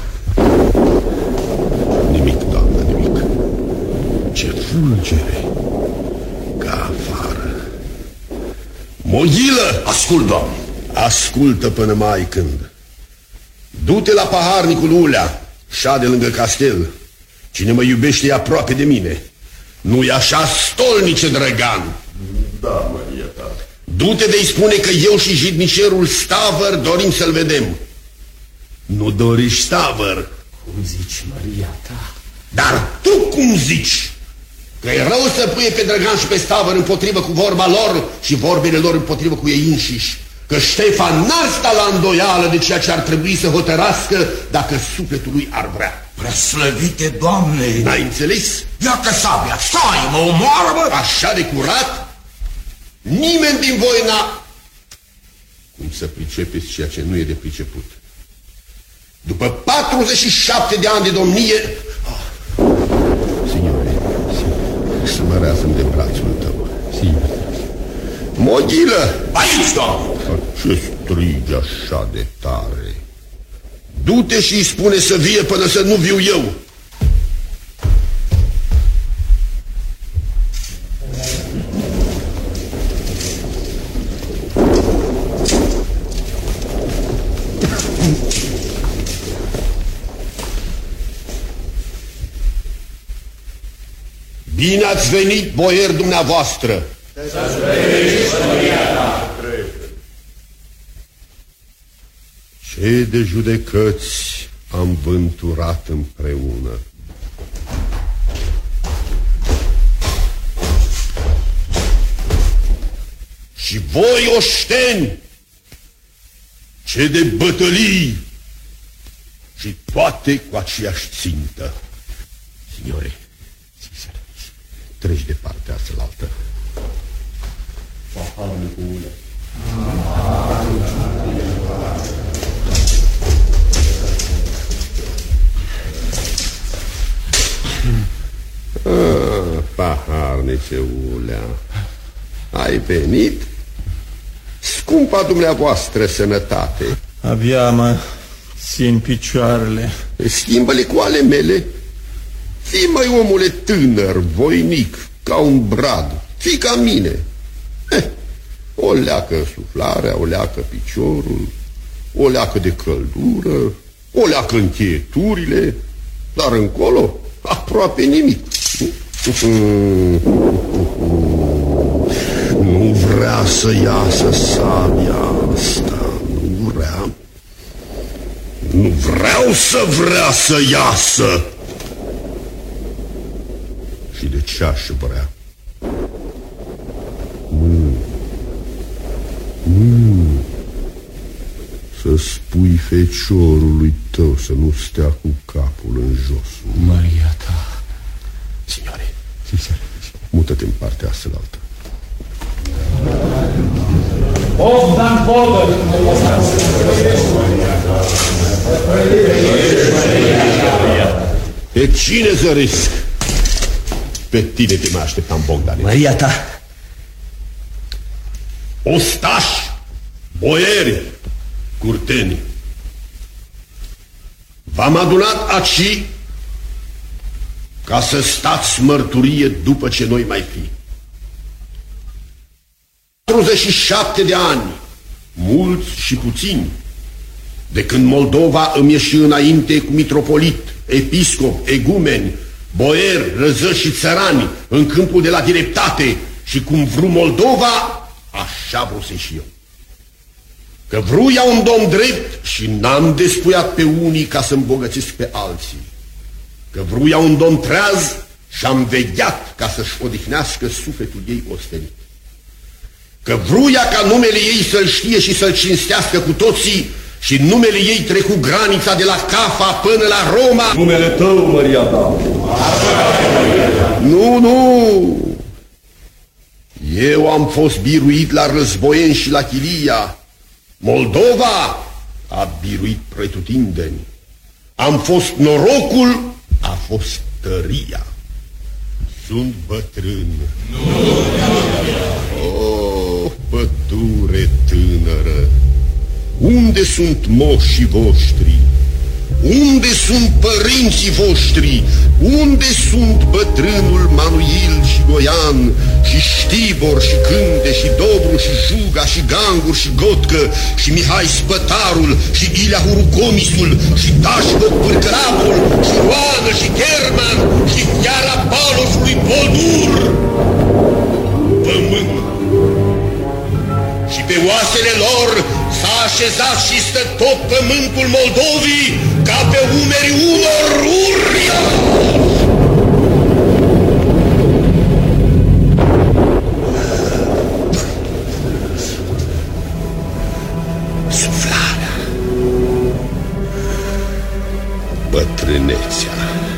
Nimic, doamnă, nimic. Ce fulgere ca afară. Moghilă! Ascult, doamne. Ascultă până mai când. Du-te la paharnicul Ulea, șade lângă castel. Cine mă iubește e aproape de mine. Nu-i așa, stolnice Drăgan? Da, Maria ta. Du-te de-i spune că eu și jidnicerul Staver dorim să-l vedem. Nu doriști Staver? Cum zici, Maria ta? Dar tu cum zici? Că e rău să puie pe Drăgan și pe Staver împotrivă cu vorba lor și vorbele lor împotrivă cu ei înșiși. Că Ștefan n-ar sta la îndoială de ceea ce ar trebui să hotărască dacă sufletul lui ar vrea. Preslăvite, Doamne! N-ai înțeles? Ia că sabia, stai, mă omoară, mă! Așa de curat? Nimeni din voi n-a... Cum să pricepeți ceea ce nu e de priceput? După 47 de ani de domnie... Signore, smărează-mi de brațul tău. Signore. Moghilă! Aici, Doamne! Ce strigi așa de tare? Du-te și îi spune să vie până să nu viu eu. Bine ați venit, boieri dumneavoastră! Ce de judecăți am vânturat împreună! Și voi, oșteni, ce de bătălii și toate cu aceeași țintă. Signore, treci de partea asta-laltă. Paharnice Ulea, ai venit? Scumpa dumneavoastră sănătate. Abia mă țin picioarele. Schimbă-le cu ale mele. Fii, măi, omule tânăr, voinic, ca un brad. Fii ca mine. O leacă suflarea, o leacă piciorul, o leacă de căldură, o leacă încheieturile, dar încolo aproape nimic. Nu vrea să iasă sabia asta. Nu vrea. Nu vreau să iasă. Și de ce aș vrea? Să spui feciorului tău să nu stea cu capul în jos. Maria ta. Signore, mută-te în partea asta-laltă. Bogdan Bodăr! Pe cine zăresc? Pe tine te mai așteptam, Bogdane. Maria ta. Ostași, boieri, curteni, v-am adunat aici ca să stați mărturie după ce noi mai fi. 47 de ani, mulți și puțini, de când Moldova îmi ieși înainte cu mitropolit, episcop, egumeni, boieri, răzăși și țărani în câmpul de la dreptate și cum vru Moldova, așa vreau să și eu. Că vru ia un domn drept și n-am despuiat pe unii ca să îmbogățesc pe alții. Că vru ia un domn treaz și am vegheat ca să-și odihnească sufletul ei ostenit. Că vruia ca numele ei să-l știe și să-l cinstească cu toții și numele ei trecu granița de la Cafa până la Roma. Numele tău, Maria ta. Nu. Eu am fost biruit la Războieni și la Chilia. Moldova a biruit pretutindeni. Am fost norocul, a fost tăria. Sunt bătrân. Oh, pădure tânără, unde sunt moșii voștri? Unde sunt părinții voștri? Unde sunt bătrânul Manuil și Goian și Știbor și Cânte și Dobru și Juga și Gangur și Gotcă și Mihai Spătarul și Ilea Hurucomisul și Dașboc Pârcălapul și Roană și German și Chiara Palosului Podur? Pământ. Și pe oasele lor s-a așezat și stă tot pământul Moldovii ca pe umerii unor uriași. Suflarea, bătrânețea.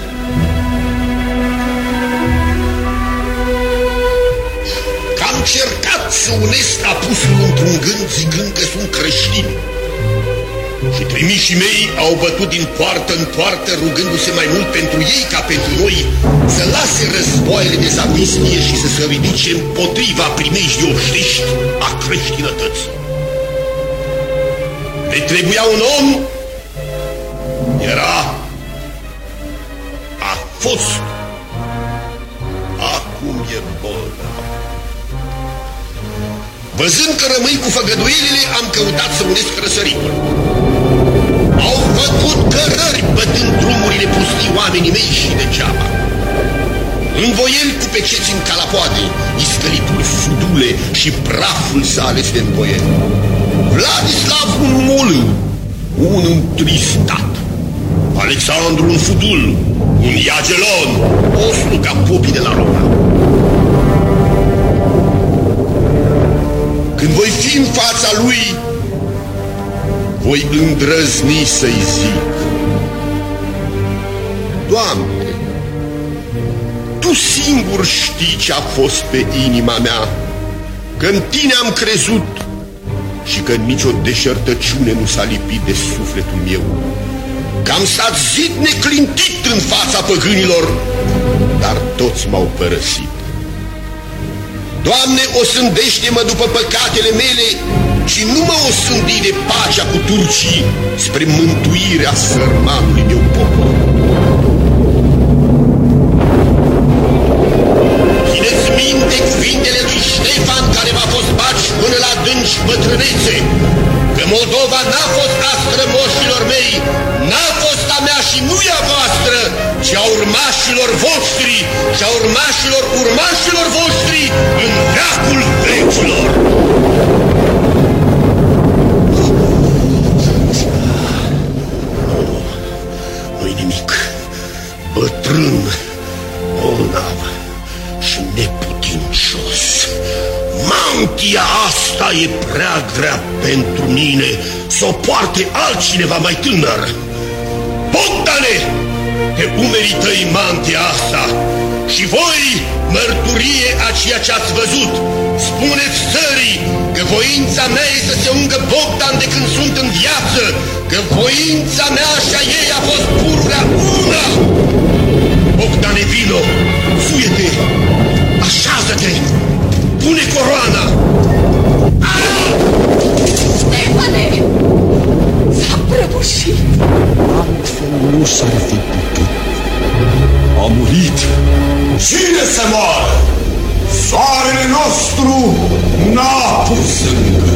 Am cercat să unesc apusul într-un gând zicând că sunt creștini. Și trimișii mei au bătut din poartă în poartă rugându-se mai mult pentru ei ca pentru noi să lase războaiele de zavistie și să se ridice împotriva primejdii oștești a creștinătății. Le trebuia un om, era, a fost, acum e bolnav. Văzând că rămâi cu făgăduielile, am căutat să unesc răsăritul. Au făcut cărări bătând drumurile pustii oamenii mei și degeaba. Învoieli cu peceți în calapoade, iscălituri fudule și praful s-a ales de învoieli. Vladislav un molân, un întristat, Alexandru un fudul, un iagelon, o sluga popii de la Roma. când voi fi în fața lui, voi îndrăzni să-i zic: Doamne, Tu singur știi ce a fost pe inima mea, că în Tine am crezut și că nicio deșertăciune nu s-a lipit de sufletul meu, că am stat zid neclintit în fața păgânilor, dar toți m-au părăsit. Doamne, osândește-mă după păcatele mele și nu mă osândi de pacea cu turcii spre mântuirea sărmanului meu popor. Țineți minte cuvintele lui Ștefan, care v-a fost baci până la adânci bătrânețe, că Moldova n-a fost a strămoșilor mei, n-a fost a mea și nu e a voastră, ci a urmașilor voștri și a urmașilor urmașilor voștri în veacul vecilor. Nu-i nimic. Bătrân, bolnav și neputincios. Mantia asta e prea grea pentru mine, să o poarte altcineva mai tânăr. Bogdane, pe umerii tăi mantia asta și voi mărturie a ceea ce ați văzut. Spuneți țării că voința mea e să se ungă Bogdan de când sunt în viață, că voința mea și a ei a fost pururea una. Bogdane, vino, suie-te, așează-te, pune coroana. Stefane, s-a prăbușit. Altfel nu s-ar fi putut. A murit. Cine se moară? Soarele nostru n-a pus încă.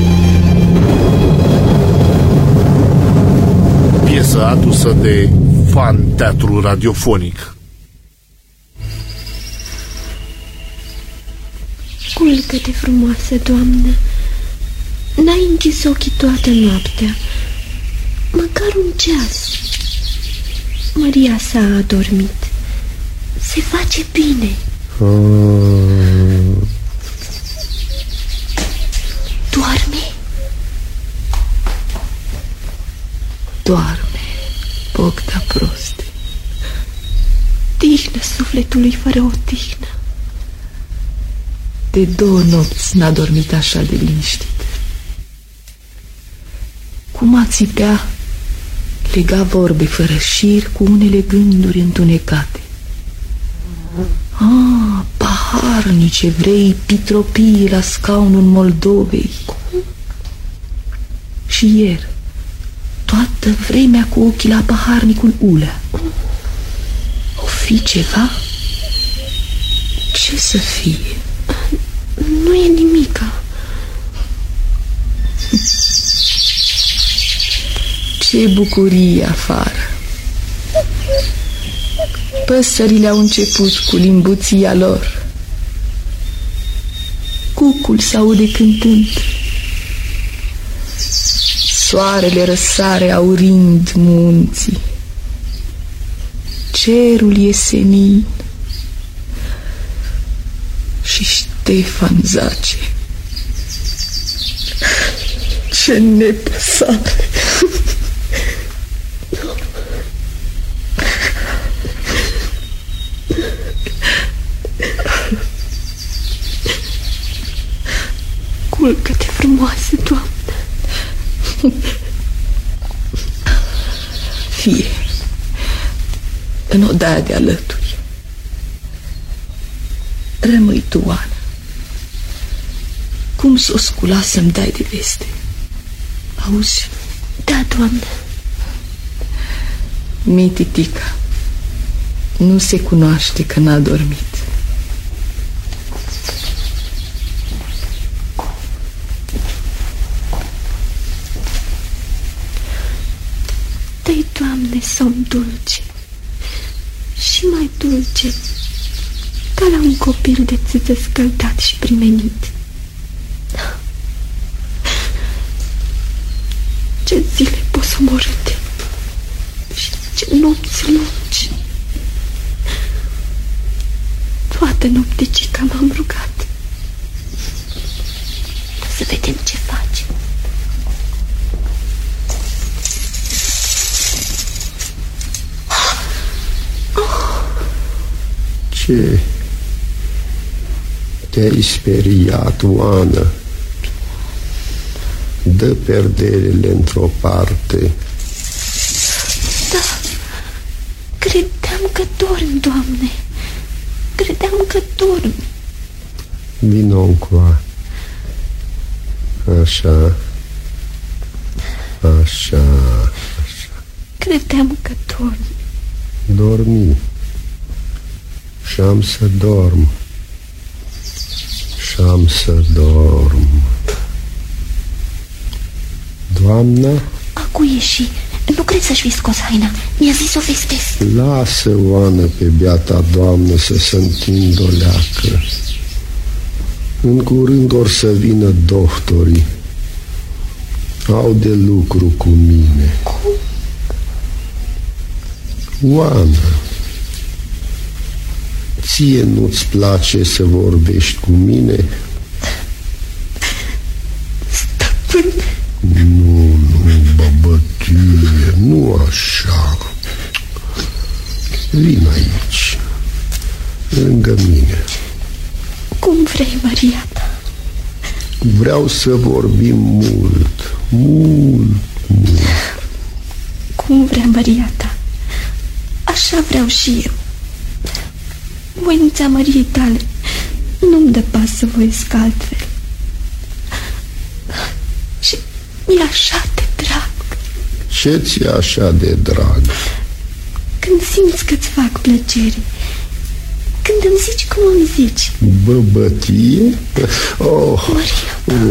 Piesă adusă de Fan Teatru Radiofonic. Culcă-te, frumoasă Doamnă, n-ai închis ochii toată noaptea, măcar un ceas. Maria s-a adormit, se face bine. Doarme? Doarme, Bogda proste. Tihnă sufletului fără o tihnă. De 2 nopți n-a dormit așa de liniștit. Cum a țipea, lega vorbe fără șir cu unele gânduri întunecate. Paharnici evrei pitropii la scaunul Moldovei. Și ieri, toată vremea cu ochii la paharnicul Ulea. O fi ceva? Ce să fie? Nu e nimica. Ce bucurie afară! Păsările au început cu limbuția lor. Cucul s-aude cântând. Soarele răsare aurind munții. Cerul e senin. Și Ștefan zace. Ce nepăsare! Culcă-te, frumoasă Doamnă. Fie în odaia de alături. Rămâi tu, Ana. Cum s-o scula să-mi dai de veste? Auzi? Da, Doamnă. Mititica nu se cunoaște că n-a dormit. Dă-i, Doamne, somn dulce și mai dulce, ca la un copil de țâță scăldat și primenit. Ce zile posomorâte și ce nopți lungi. Toată nopticica m-am rugat să vedem ce face. Ce? Te-ai speriat, Oana? Dă perdelele într-o parte. Da, credeam că dorm, Doamne. Credeam că dorm. Vino încoa. Așa. Așa. Credeam că dorm. Dormi. Și am să dorm. Și am să dorm. Doamna? Acu ieși. Nu cred să-și fi scos haina. Mi-a zis să o vestesc. Lasă, Oană, pe beata Doamnă să se întindă o leacă. În curând or să vină doctorii. Au de lucru cu mine. Cum? Oană, ție nu-ți place să vorbești cu mine? Stăpân. Nu, băbătie, nu așa. Vin aici, lângă mine. Cum vrei, Maria ta? Vreau să vorbim mult, mult, mult. Cum vrea Maria ta? Așa vreau și eu. Voinița Mariei tale nu-mi dă pas să voiesc altfel. Și e așa de drag. Ce ți-e așa de drag? Când simți că-ți fac plăcere, când îmi zici cum îmi zici. Băbătie? Oh, Maria.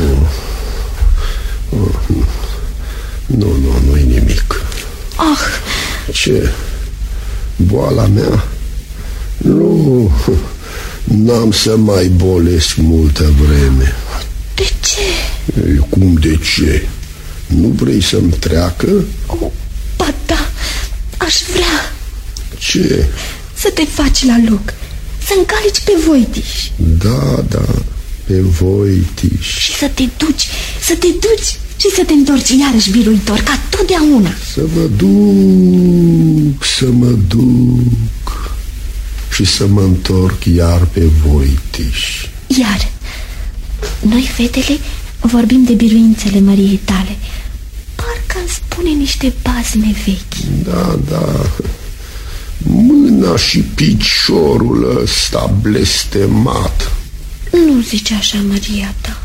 Nu-i nimic. Ah. Ce? Boala mea? Nu, n-am să mai bolesc multă vreme. De ce? Cum de ce? Nu vrei să-mi treacă? Ba da, aș vrea. Ce? Să te faci la loc, să încalici pe Voitiș. Da, pe Voitiș. Și să te duci și să te întorci iarăși biruitor, ca totdeauna. Să mă duc și să mă întorc iar pe Voitiș. Iar noi, fetele, vorbim de biruințele Mariei tale. Parcă îmi spune niște bazme vechi. Da, mâna și piciorul ăsta blestemat. Nu zice așa, Maria ta.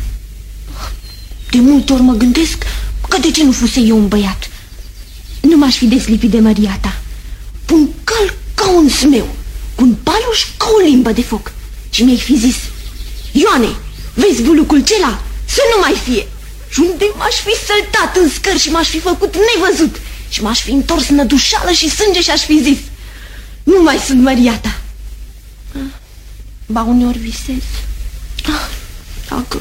De multe ori mă gândesc că de ce nu fuse eu un băiat. Nu m-aș fi deslipit de Maria ta. Un cal ca un smeu, cu un paluș ca o limbă de foc. Și mi-ai fi zis: Ioane, vezi bulucul cela? Să nu mai fie. Și unde m-aș fi săltat în scări și m-aș fi făcut nevăzut și m-aș fi întors nădușală și sânge și aș fi zis: nu mai sunt Maria ta. Ba uneori visez. Dacă...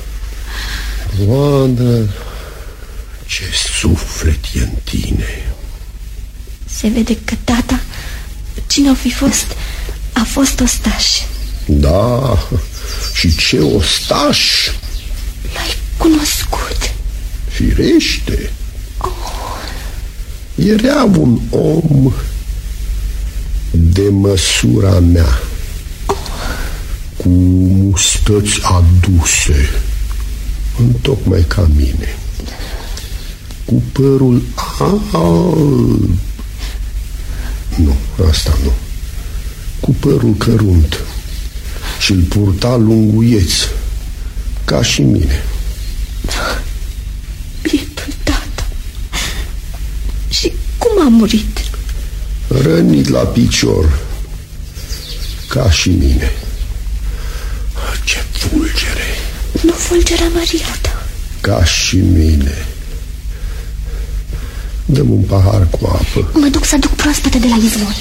Oană, ce suflet e în tine. Se vede că tata, cine-o fi fost, a fost ostaș. Da, și ce ostaș? L-ai cunoscut? Firește. Era un om de măsura mea, cu mustăți aduse, întocmai ca mine, cu părul alb. Nu, asta nu. Cu părul cărunt și îl purta lunguieț, ca și mine. Bietul tata. Și cum a murit? Rănit la picior, ca și mine. Ce fulgere! Nu fulgera Maria ta. Ca și mine. Dă-mi un pahar cu apă. Mă duc să aduc proaspătă de la izvor.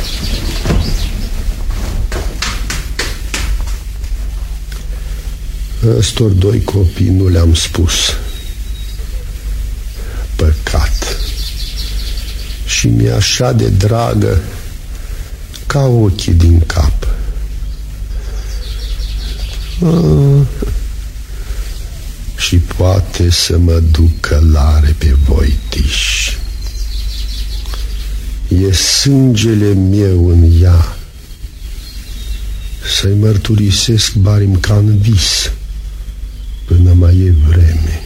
Ăstor doi copii nu le-am spus. Păcat. Și mi-e așa de dragă ca ochii din cap. și poate să mă duc călare pe Voitiș. E sângele meu în ea, să-i mărturisesc barim ca în vis, până mai e vreme.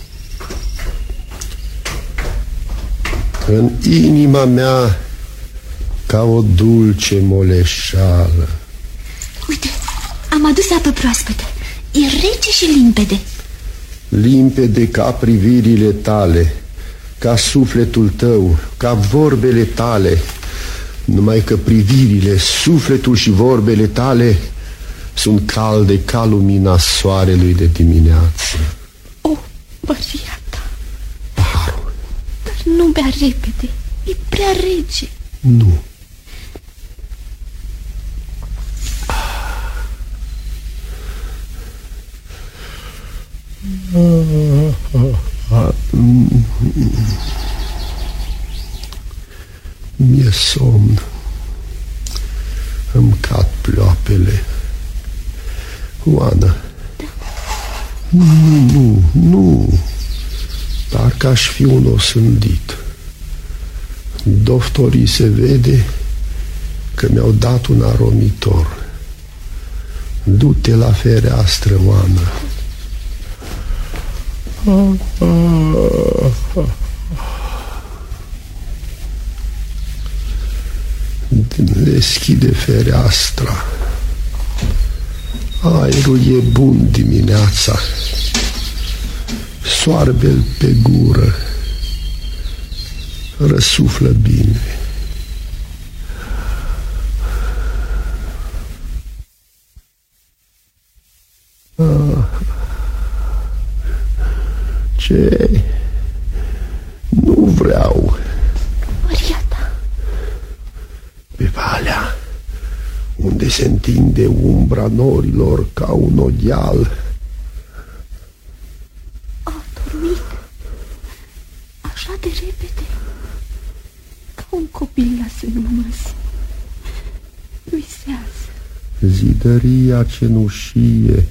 În inima mea, ca o dulce moleșală. Uite, am adus apă proaspătă. E rece și limpede. Limpede ca privirile tale, ca sufletul tău, ca vorbele tale. Numai că privirile, sufletul și vorbele tale sunt calde ca lumina soarelui de dimineață. O, Maria ta. Paharul. Dar nu bea repede, e prea rece. Nu. Mi-e somn. Îmi cad ploapele. Oana. Nu. Parcă aș fi un osândit. Doctorii se vede că mi-au dat un aromitor. Du-te la fereastră, Oana. Deschide fereastra. Aerul e bun dimineața. Soarbe-l pe gură. Răsuflă bine. Ce? Nu vreau. Maria ta. Pe valea unde se întinde umbra norilor ca un odial. A dormit așa de repede, ca un copil la sânul măsii. Visează. Zidăria cenușie,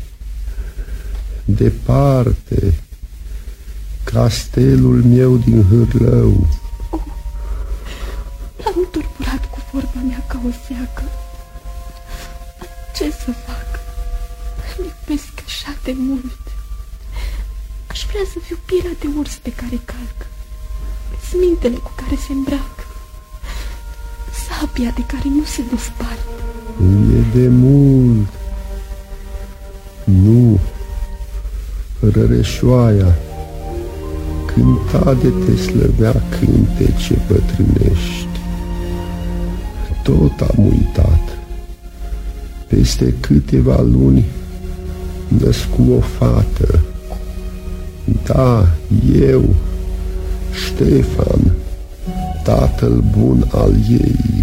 departe, castelul meu din Hârlău. L-am turburat cu vorba mea ca o seacă. Ce să fac? Îl iubesc așa de mult. Aș vrea să fiu pielea de urs pe care calcă, smintele cu care se îmbracă, sabia de care nu se desparte. E de mult. Nu. Răreșoaia cânta de te slăvea cântece bătrânești. Tot am uitat. Peste câteva luni născu o fată. Da, eu, Ștefan, tatăl bun al ei.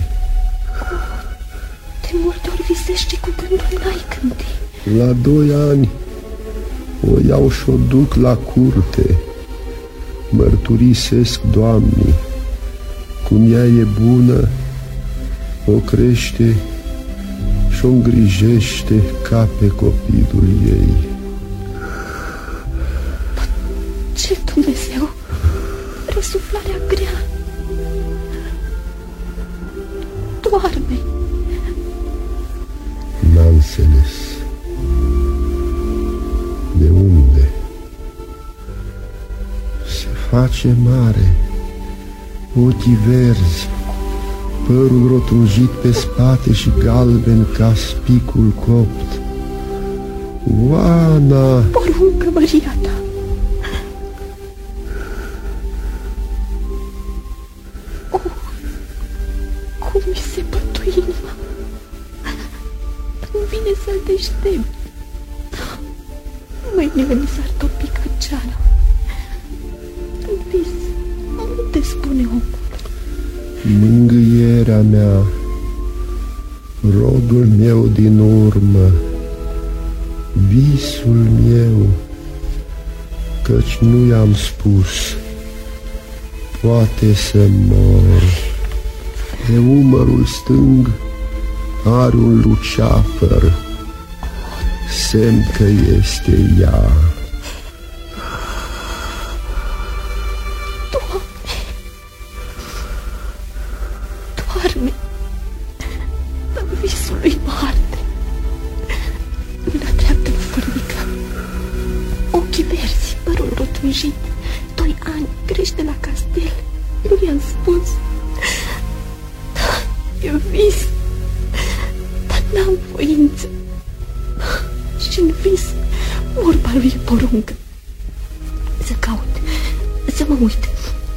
De multe ori visește cu gândul n-ai cânti. La 2 ani o iau și o duc la curte. Mărturisesc Doamnei cum ea e bună, o crește și o îngrijește ca pe copilul ei. Ce Dumnezeu! Răsuflarea grea. Doarme. N-am înțeles. De unde? Se face mare, ochii verzi, părul rotunjit pe spate și galben ca spicul copt. Oana! Poruncă, Maria ta! Oh, cum mi se bătui inima! Îmi vine să-l deștept. Mâinile mi s-ar topi ca ceara. În vis, nu te spune omul. Mângâierea mea, rodul meu din urmă, visul meu, căci nu i-am spus, poate să mor. Pe umărul stâng are un luceafăr, semn că este ea. sfârșit. 2 ani, crește la castel. Nu i-am spus. E vis, dar n-am voință. Și în vis, vorba lui e poruncă. Să caut, să mă uit.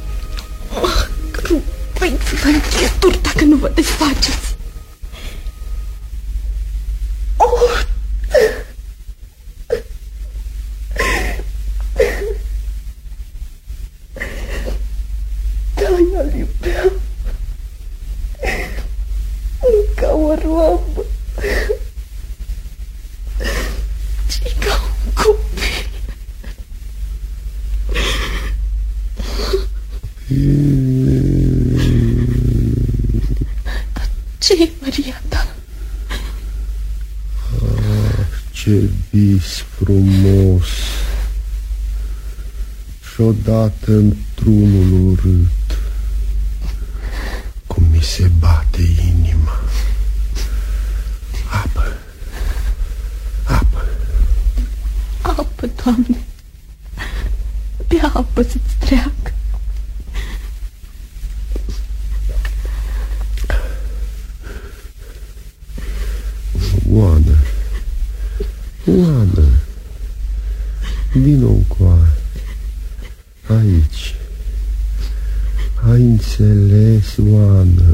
Păi, fănturi dacă nu vă desfaceți. Da, eu iubeam. Ca o roabă. Și ca un copil. Ce-i, Maria ta? Ce vis frumos! Și odată într-unul urât, cum mi se bate inima. Apă! Apă! Apă, Doamne! Bea apă să-ți treacă. Oană, Oană, vino încoa, aici. Ai înțeles, Oană?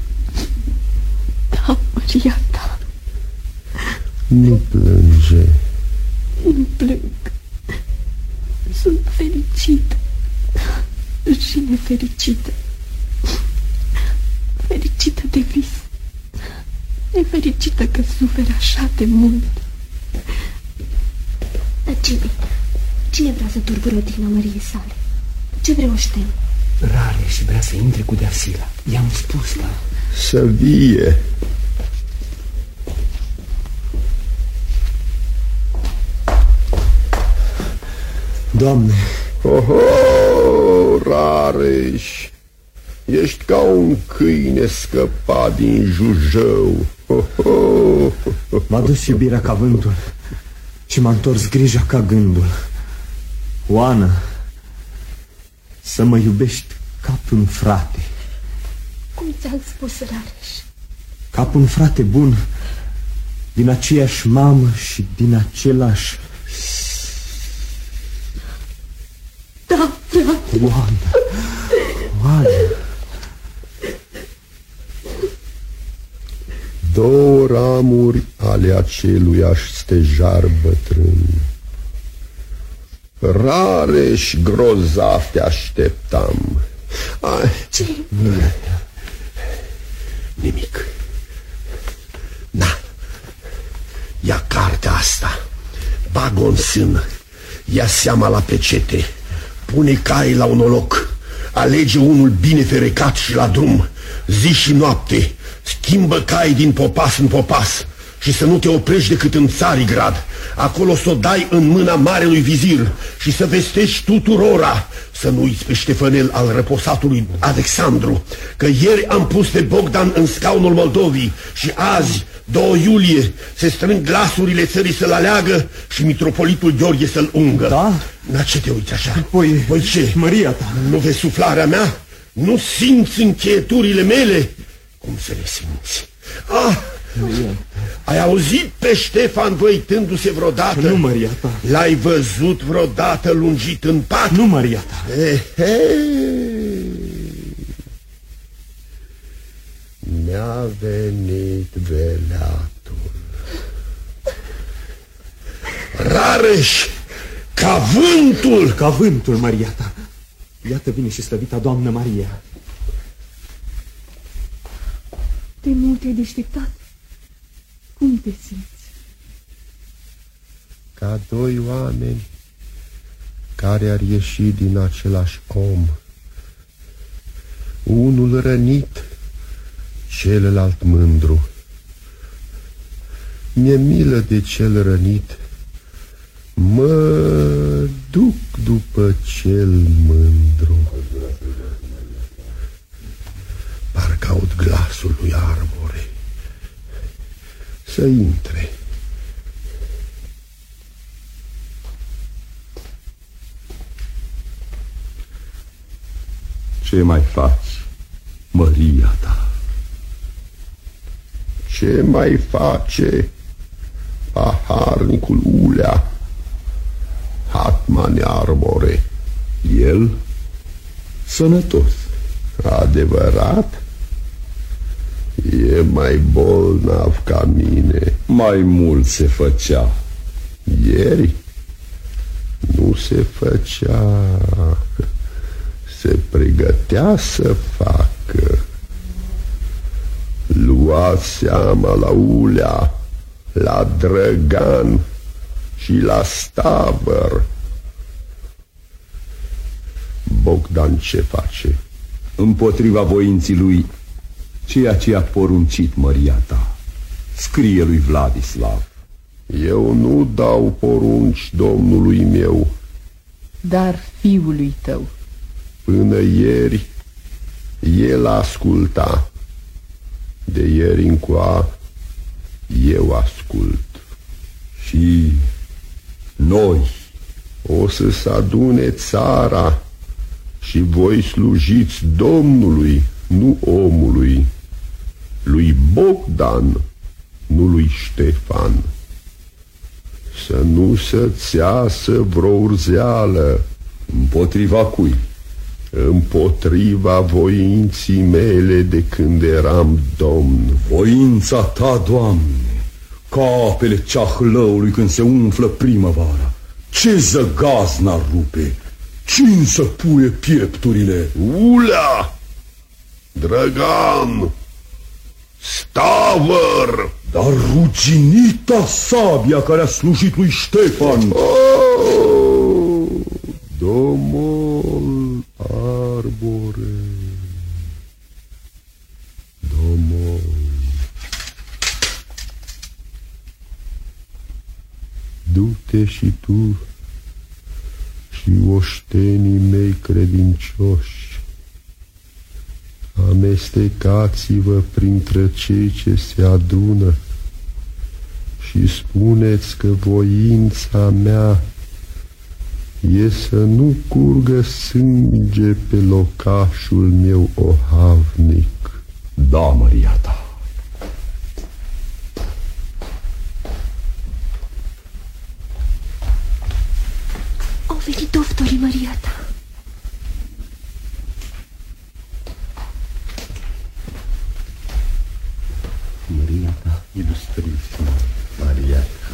Da, Maria ta. Nu plânge. Nu plâng. Sunt fericită și nefericită. Fericită de vis. Nefericită că suferi așa de mult. Dar cine vrea să turbă rodina Măriei sale? Ce vrea o ștem? Rare și vrea să intre cu Deasila. I-am spus, da. Să vie. Doamne! Oho, Rareș! Ești ca un câine scăpat din jujău. M-a dus iubirea ca vântul și m-a întors grija ca gândul. Oană, să mă iubești ca pe un frate. Cum ți-am spus, Rareș? Ca pe un frate bun, din aceeași mamă și din același... Da, frate. Oană, Oană. Două ramuri ale aceluiași stejar bătrân. Rareș grozav te așteptam. Ce? Nimic. Na, ia cartea asta, bag-o în sân, ia seama la pecete, pune cai la un loc, alege unul bine ferecat și la drum, zi și noapte, schimbă cai din popas în popas și să nu te oprești decât în Țarigrad. Acolo să o dai în mâna marelui vizir și să vestești tuturora, să nu uiți pe Ștefănel al răposatului Alexandru, că ieri am pus pe Bogdan în scaunul Moldovii și azi, 2 iulie, se strâng glasurile țării să-l aleagă și mitropolitul Gheorghe să-l ungă. Da? La ce te uiți așa? Păi ce? Maria ta. Nu vezi suflarea mea? Nu simți încheieturile mele? Cum să le simți? Ah! Ai auzit pe Ștefan văitându-se vreodată? Nu, Maria ta. L-ai văzut vreodată lungit în pat? Nu, Maria ta. Mi-a venit veleatul. Rareș, ca vântul! Ca vântul, Maria ta. Iată vine și slăvita Doamnă Maria. De mult te-ai deșteptat? Cum te simți? Ca 2 oameni care ar ieși din același om. Unul rănit, celălalt mândru. Mi-e milă de cel rănit, mă duc după cel mândru. Parcă aud glasul lui Arbore. Să intre. Ce mai faci, măria ta? Ce mai face paharnicul Ulea, Hatman Arbore? El sănătos. Adevărat? E mai bolnav ca mine. Mai mult se făcea. Ieri nu se făcea, se pregătea să facă. Lua seama la Ulea, la Drăgan și la Stavăr. Bogdan ce face? Împotriva voinții lui, ceea ce a poruncit măria ta. Scrie lui Vladislav. Eu nu dau porunci domnului meu. Dar fiului tău? Până ieri el asculta. De ieri încoa eu ascult. Și noi o să se adune țara și voi slujiți Domnului, nu omului, lui Bogdan, nu lui Ștefan. Să nu să-ți iasă vreo urzeală. Împotriva cui? Împotriva voinții mele de când eram domn. Voința ta, Doamne, ca apele ceahlăului când se umflă primăvara. Ce zăgaz n-ar rupe, cine să puie piepturile? Ulea, Drăgan, Stavăr. Dar ruginita sabia care a slujit lui Ștefan. Domol Arbore, Domol. Du-te și tu și oștenii mei credincioși, amestecați-vă printre cei ce se adună și spuneți că voința mea e să nu curgă sânge pe locașul meu ohavnic. Da, măria ta. Au venit doctorii, măria ta. Măria ta, ilustrisima, Maria ta.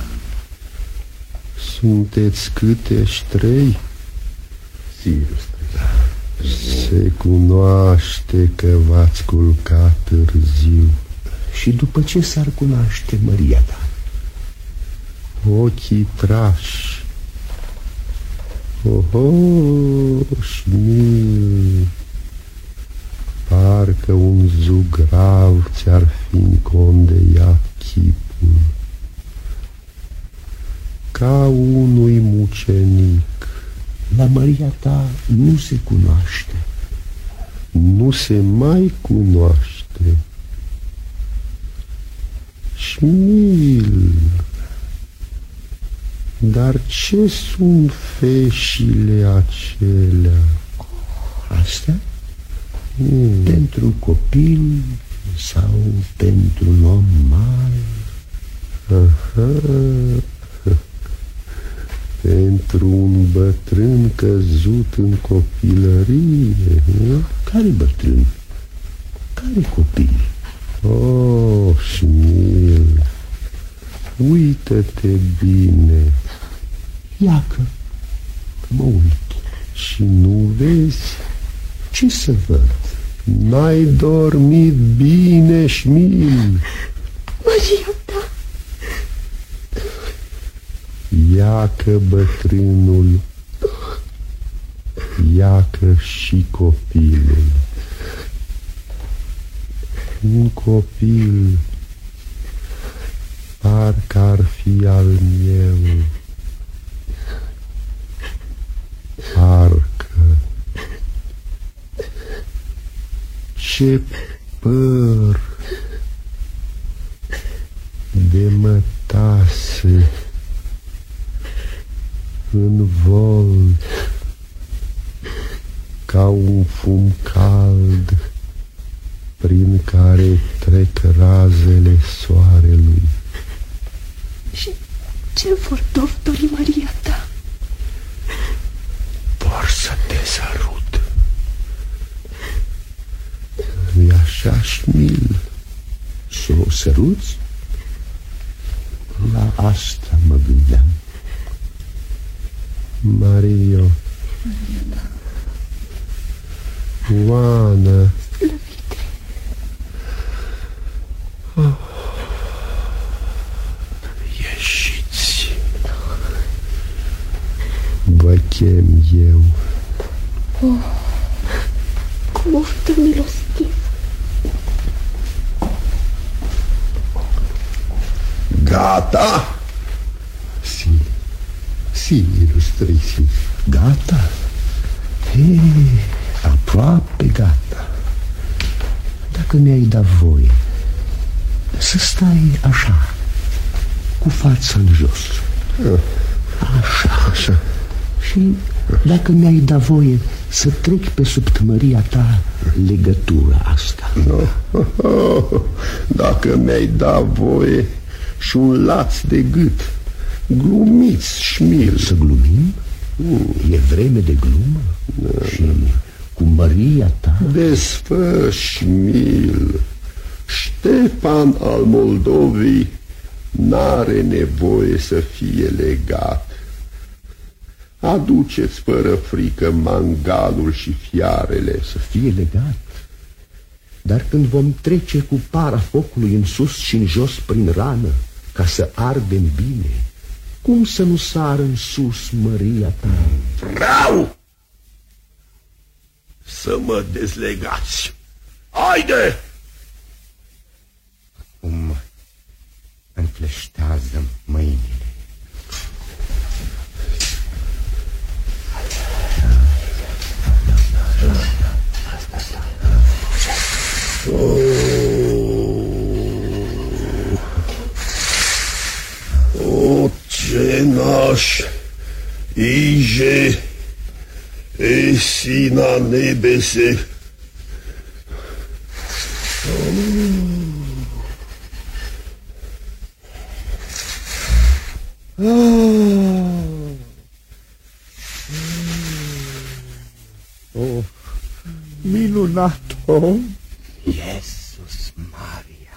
Sunteți câtești trei? Si, ilustrisima. Se cunoaște că v-ați culcat târziu. Și după ce s-ar cunoaște, măria ta? Ochii trași. Oho, șmil, parcă un zugrav ți-ar fi încondeiat chipul, ca unui mucenic. La măria ta nu se cunoaște. Nu se mai cunoaște. Șmil, dar ce sunt feșile acelea? Astea? Pentru copil sau pentru un om mare? Aha. Pentru un bătrân căzut în copilărie. Care bătrân? Care copil? Oh, Șmil, uită-te bine. Iacă, mă uit. Și nu vezi? Ce să văd? N-ai dormit bine, Șmil. Măria ta. Iacă bătrânul, iacă și copilul. Un copil parcă ar fi al meu. Parcă. Ce păr de mătase în volt, ca ca un fum cald prin care trec razele soarelui. Și ce vor doctorii, Maria ta? Vor să te sărut. Nu-i așa, Șmil? Să o săruți? La asta mă gândeam. Mario, Oana, ieșiți. Vă chem eu. Cum oftă milostiv. Gata? Si, ilustríssim. Gata? Aproape gata. Dacă mi-ai dat voie să stai așa, cu fața în jos. Așa. Și dacă mi-ai dat voie să trec pe sub tămăria ta legătura asta. Dacă mi-ai dat voie și un laț de gât. Glumiți, Șmil. Să glumim? E vreme de glumă? Și cu Maria ta? Desfă, Șmil. Ștefan al Moldovei n-are nevoie să fie legat. Aduceți fără frică mangalul și fiarele. Să fie legat? Dar când vom trece cu para focului în sus și în jos prin rană, ca să ardem bine, cum să nu sară în sus Maria ta? Vreau să mă dezlegați. Haide! Acum înfleștează mâinile. Cenaș, Ije, Esina nebese. Minunato. Iesus Maria.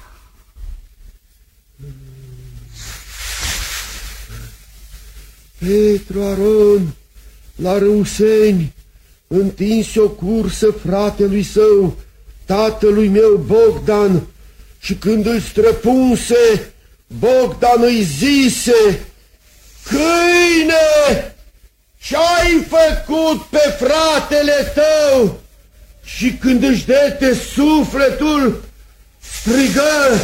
Petru Aron, la Râuseni, întinse o cursă fratelui său, tatălui meu Bogdan, și când îl străpunse, Bogdan îi zise: câine, ce-ai făcut pe fratele tău? Și când își dete sufletul, strigă: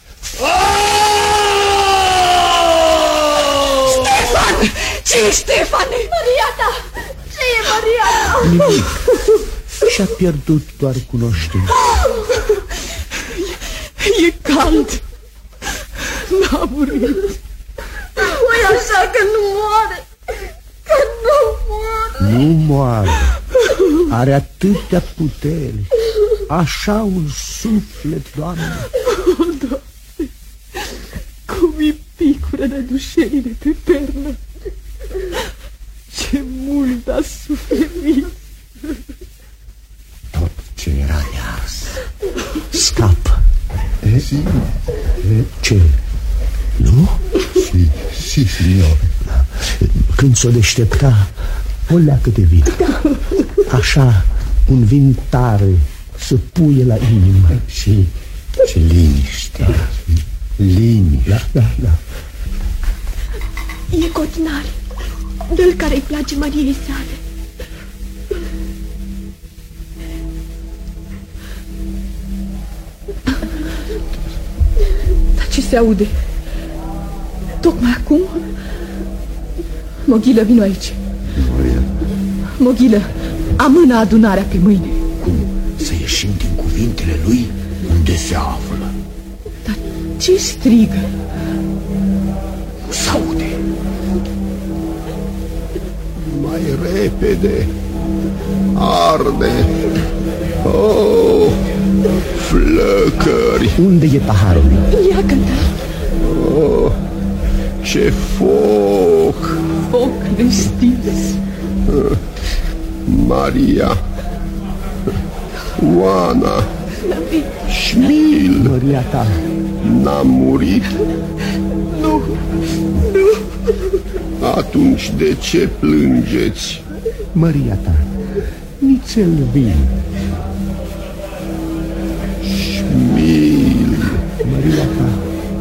Ștefan! Ce-i, Ștefane? Maria ta! Ce e Maria ta? Nimic. Și-a pierdut doar cunoștința. E cald. N-a murit. Păi așa că nu moare. Că nu moare. Nu moare. Are atâtea puteri. Așa un suflet, Doamne. Doamne, cum îi picură nădușenile pe pernă. Ce mult a suferit. Tot ce era iars scapă. Ce? Nu? Si, signore. Când s-o deștepta, o leacă de vin. Așa, un vin tare să puie la inimă. Și ce liniște. Liniște. Da. E Cotnare, cel care-i place Mariei sale. Dar ce se aude? Tocmai acum? Moghilă, vino aici. Moghilă, amână adunarea pe mâine. Cum? Să ieșim din cuvintele lui? Unde se află? Dar ce strigă? Nu s-aude. Mai repede. arde. Oh, flăcări. Unde e paharul? Ia cântă. Oh, ce foc. Foc nestins. Maria, Oana, Șmil. Maria ta n-a murit? Nu. Atunci de ce plângeți? Maria ta, nițel vin. Șmil. Maria ta.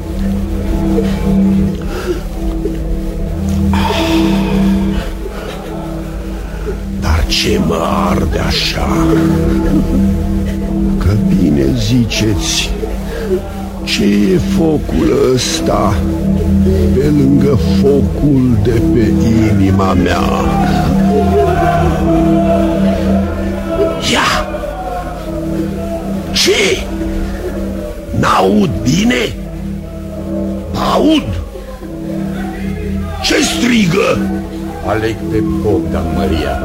Dar ce mă arde așa? Că bine ziceți, ce e focul ăsta pe lângă focul de pe inima mea? Ia! Ce? N-aud bine? Aud! Ce strigă? Aleg pe Bogdan, Maria.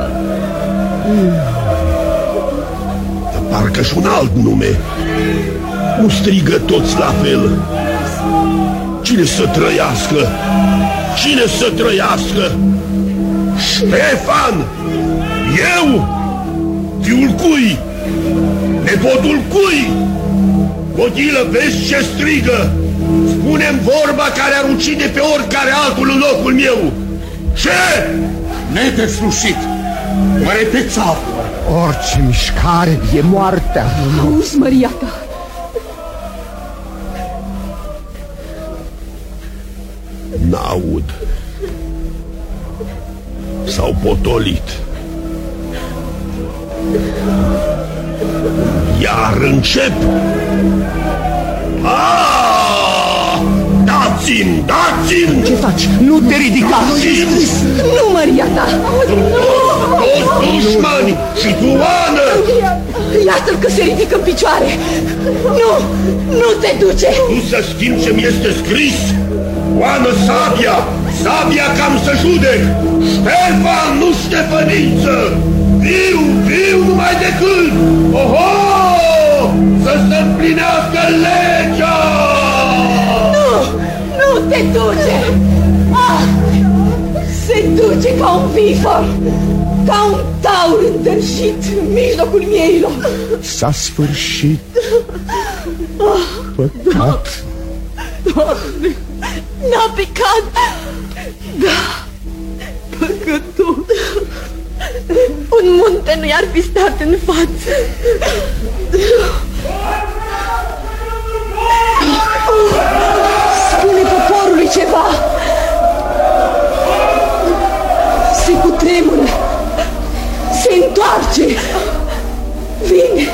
Dar parcă-și un alt nume. Nu strigă toți la fel. Cine să trăiască? Cine să trăiască? Ștefan! Eu? Fiul cui? Nepotul cui? Godilă, vezi ce strigă? Spune-mi vorba care ar ucide pe oricare altul în locul meu. Ce? Nedeslușit! Mă repet sau? Orice mișcare e moartea. Auzi, Maria ta. N-aud. S-au potolit. Iar încep. Dați-mi, dați-mi! Ce faci? Nu te ridica! Nu, Maria ta! Toți dușmani și tu, Oană! Iată-l că se ridică în picioare! Nu! Nu te duce! Nu să schimb ce-mi este scris! Oană, sabia! Sabia cam să judec! Ștefan, nu Ștefăniță! Viu, viu numai decât! Oho! Să se împlinească legea! Nu te duce! Ah! Se duce ca un vifor! Ca un taur îndărșit în mijlocul mieilor! S-a sfârșit! Păcat! Doamne! N-a picat! Da! Păcătos! Un munte nu i-ar fi stat în față. Spune poporului ceva! Se cutremură! Se întoarce! Vine!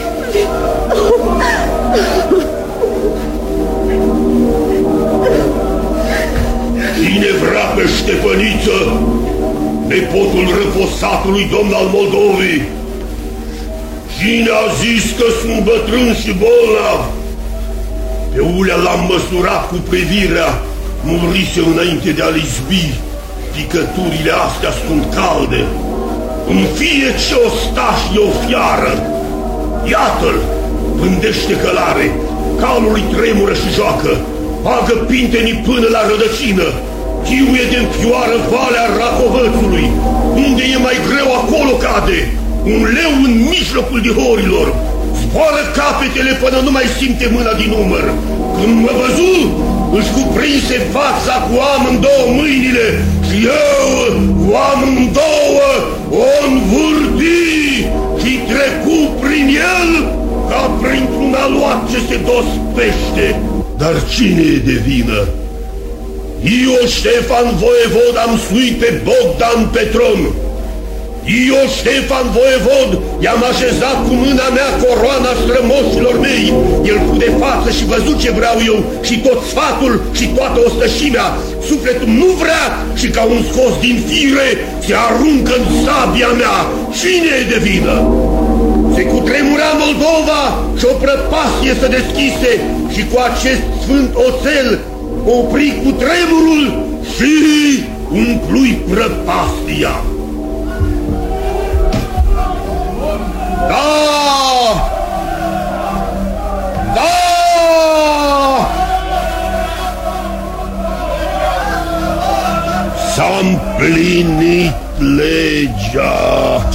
Cine vrea pe Ștefăniță, nepotul răposatului domn al Moldovei? Cine a zis că sunt bătrân și bolnav? Pe ulea l-am măsurat cu privirea, murise înainte de a-l izbi. Picăturile astea sunt calde. În fie ce ostaș e o fiară. Iată-l, pândește călare, calul îi tremură și joacă, bagă pintenii până la rădăcină, chiuie de-nfioară valea Racovățului. Unde e mai greu, acolo cade, un leu în mijlocul dihorilor. Zboară capetele până nu mai simte mâna din umăr. Când mă văzu, își cuprinse fața cu amândouă mâinile și eu, cu amândouă, o învârti și trecu prin el ca printr-un aluat ce se dospește. Dar cine e de vină? Eu, Ștefan voievod, am suit pe Bogdan pe tron. Eu, Ștefan voievod, i-am așezat cu mâna mea coroana strămoșilor mei. El fu de față și văzut ce vreau eu și tot sfatul și toată ostășimea. Sufletul nu vrea și ca un scos din fire se aruncă în sabia mea. Cine e de vină? Se cutremura Moldova și o prăpastie se deschise și cu acest sfânt oțel opri cutremurul și umplui prăpastia. S-a împlinit legea.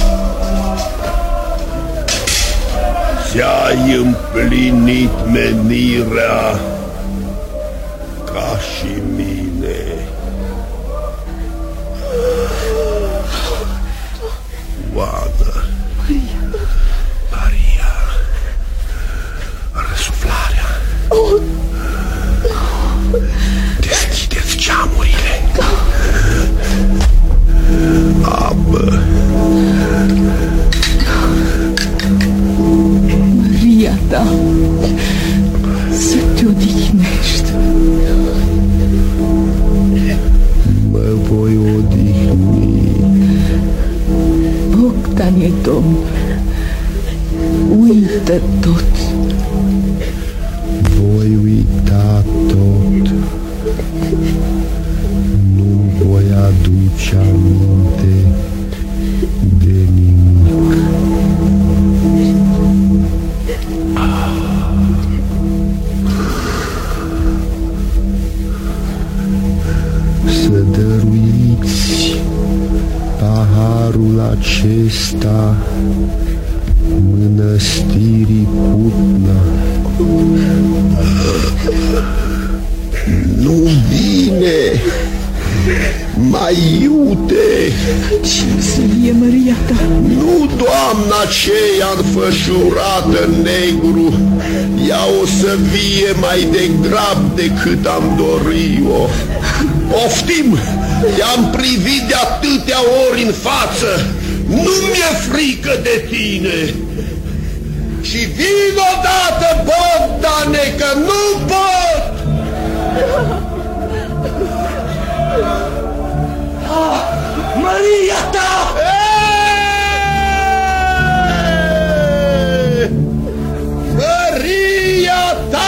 Ți-ai împlinit menirea ca și mine. Oana, Maria, răsuflarea. Deschideți geamurile. Apă. Maria ta, să te odihnești. Mă voi odihni. Bogdan e domn. Uită tot. Voi uita tot. Nu voi aduce aminte de nimic. Să dăruiți paharul acesta mănăstirii Putna. Nu vine, mai iute. Ce să fie, Maria ta? Nu doamna aceea înfășurată negru, ea o să vie mai degrab decât am dori-o. Poftim, te-am privit de atâtea ori în față, nu mi-e frică de tine. Și vin odată, Bogdane, că nu pot! Maria ta! Maria ta!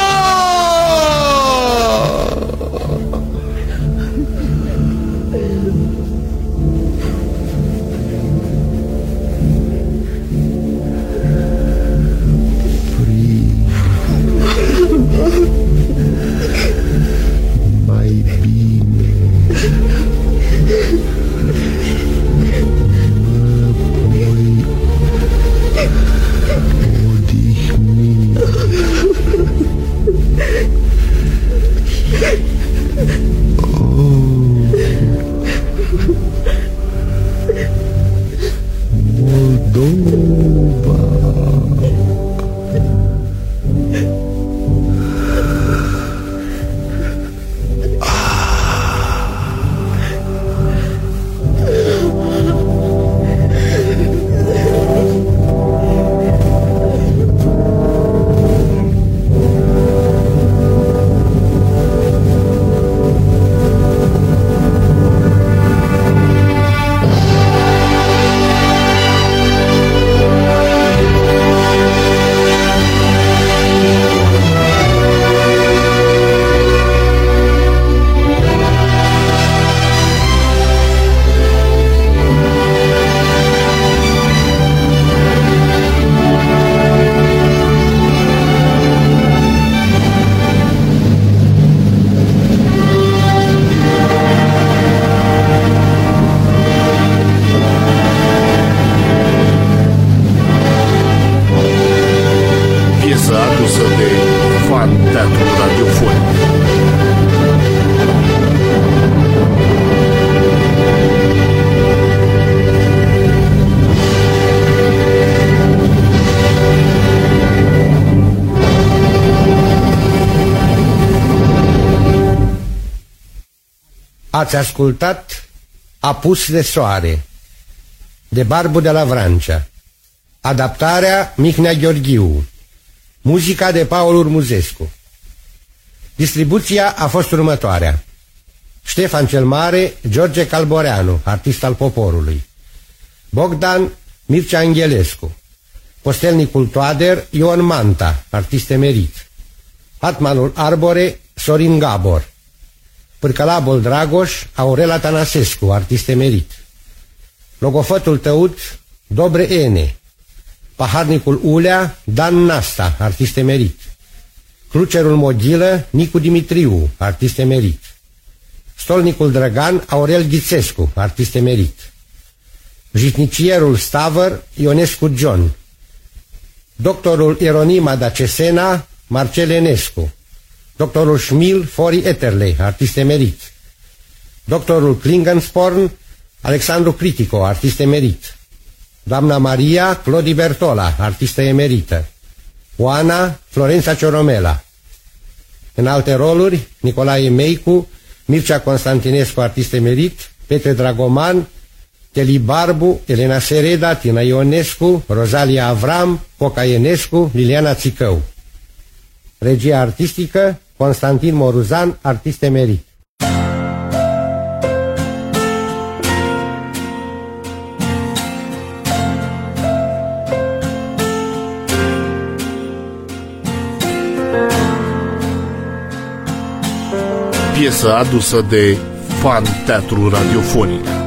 Mai bine odihni. Moldova. Ați ascultat Apus de soare, de Barbu de la Vrancea, adaptarea Mihnea Gheorghiu, muzica de Paul Urmuzescu. Distribuția a fost următoarea: Ștefan cel Mare, George Calboreanu, artist al poporului; Bogdan, Mircea Angelescu; postelnicul Toader, Ion Manta, artist emerit; Atmanul Arbore, Sorin Gabor; Pârcălabul Dragoș, Aurela Tănasescu, artist emerit; logofătul tăut, Dobre Ene; Paharnicul Ulea, Dan Nasta, artist emerit. Crucerul Moghilă, Nicu Dimitriu, artist emerit. Stolnicul Drăgan, Aurel Ghițescu, artist emerit. Jitnicierul Stavăr, Ionescu John. Doctorul Ieronima da Cesena, Marcel Enescu. Doctorul Schmil Fori Etterley, artist emerit. Doctorul Klingensporn, Alexandru Critico, artist emerit. Doamna Maria Clodi Bertola, artistă emerită. Oana Florența Cioromela. În alte roluri, Nicolae Meicu, Mircea Constantinescu, artist emerit, Petre Dragoman, Teli Barbu, Elena Sereda, Tina Ionescu, Rozalia Avram, Coca Enescu, Liliana Țicău. Regia artistică, Constantin Moruzan, artist emerit. Piesă adusă de Fan Teatru Radiofonic.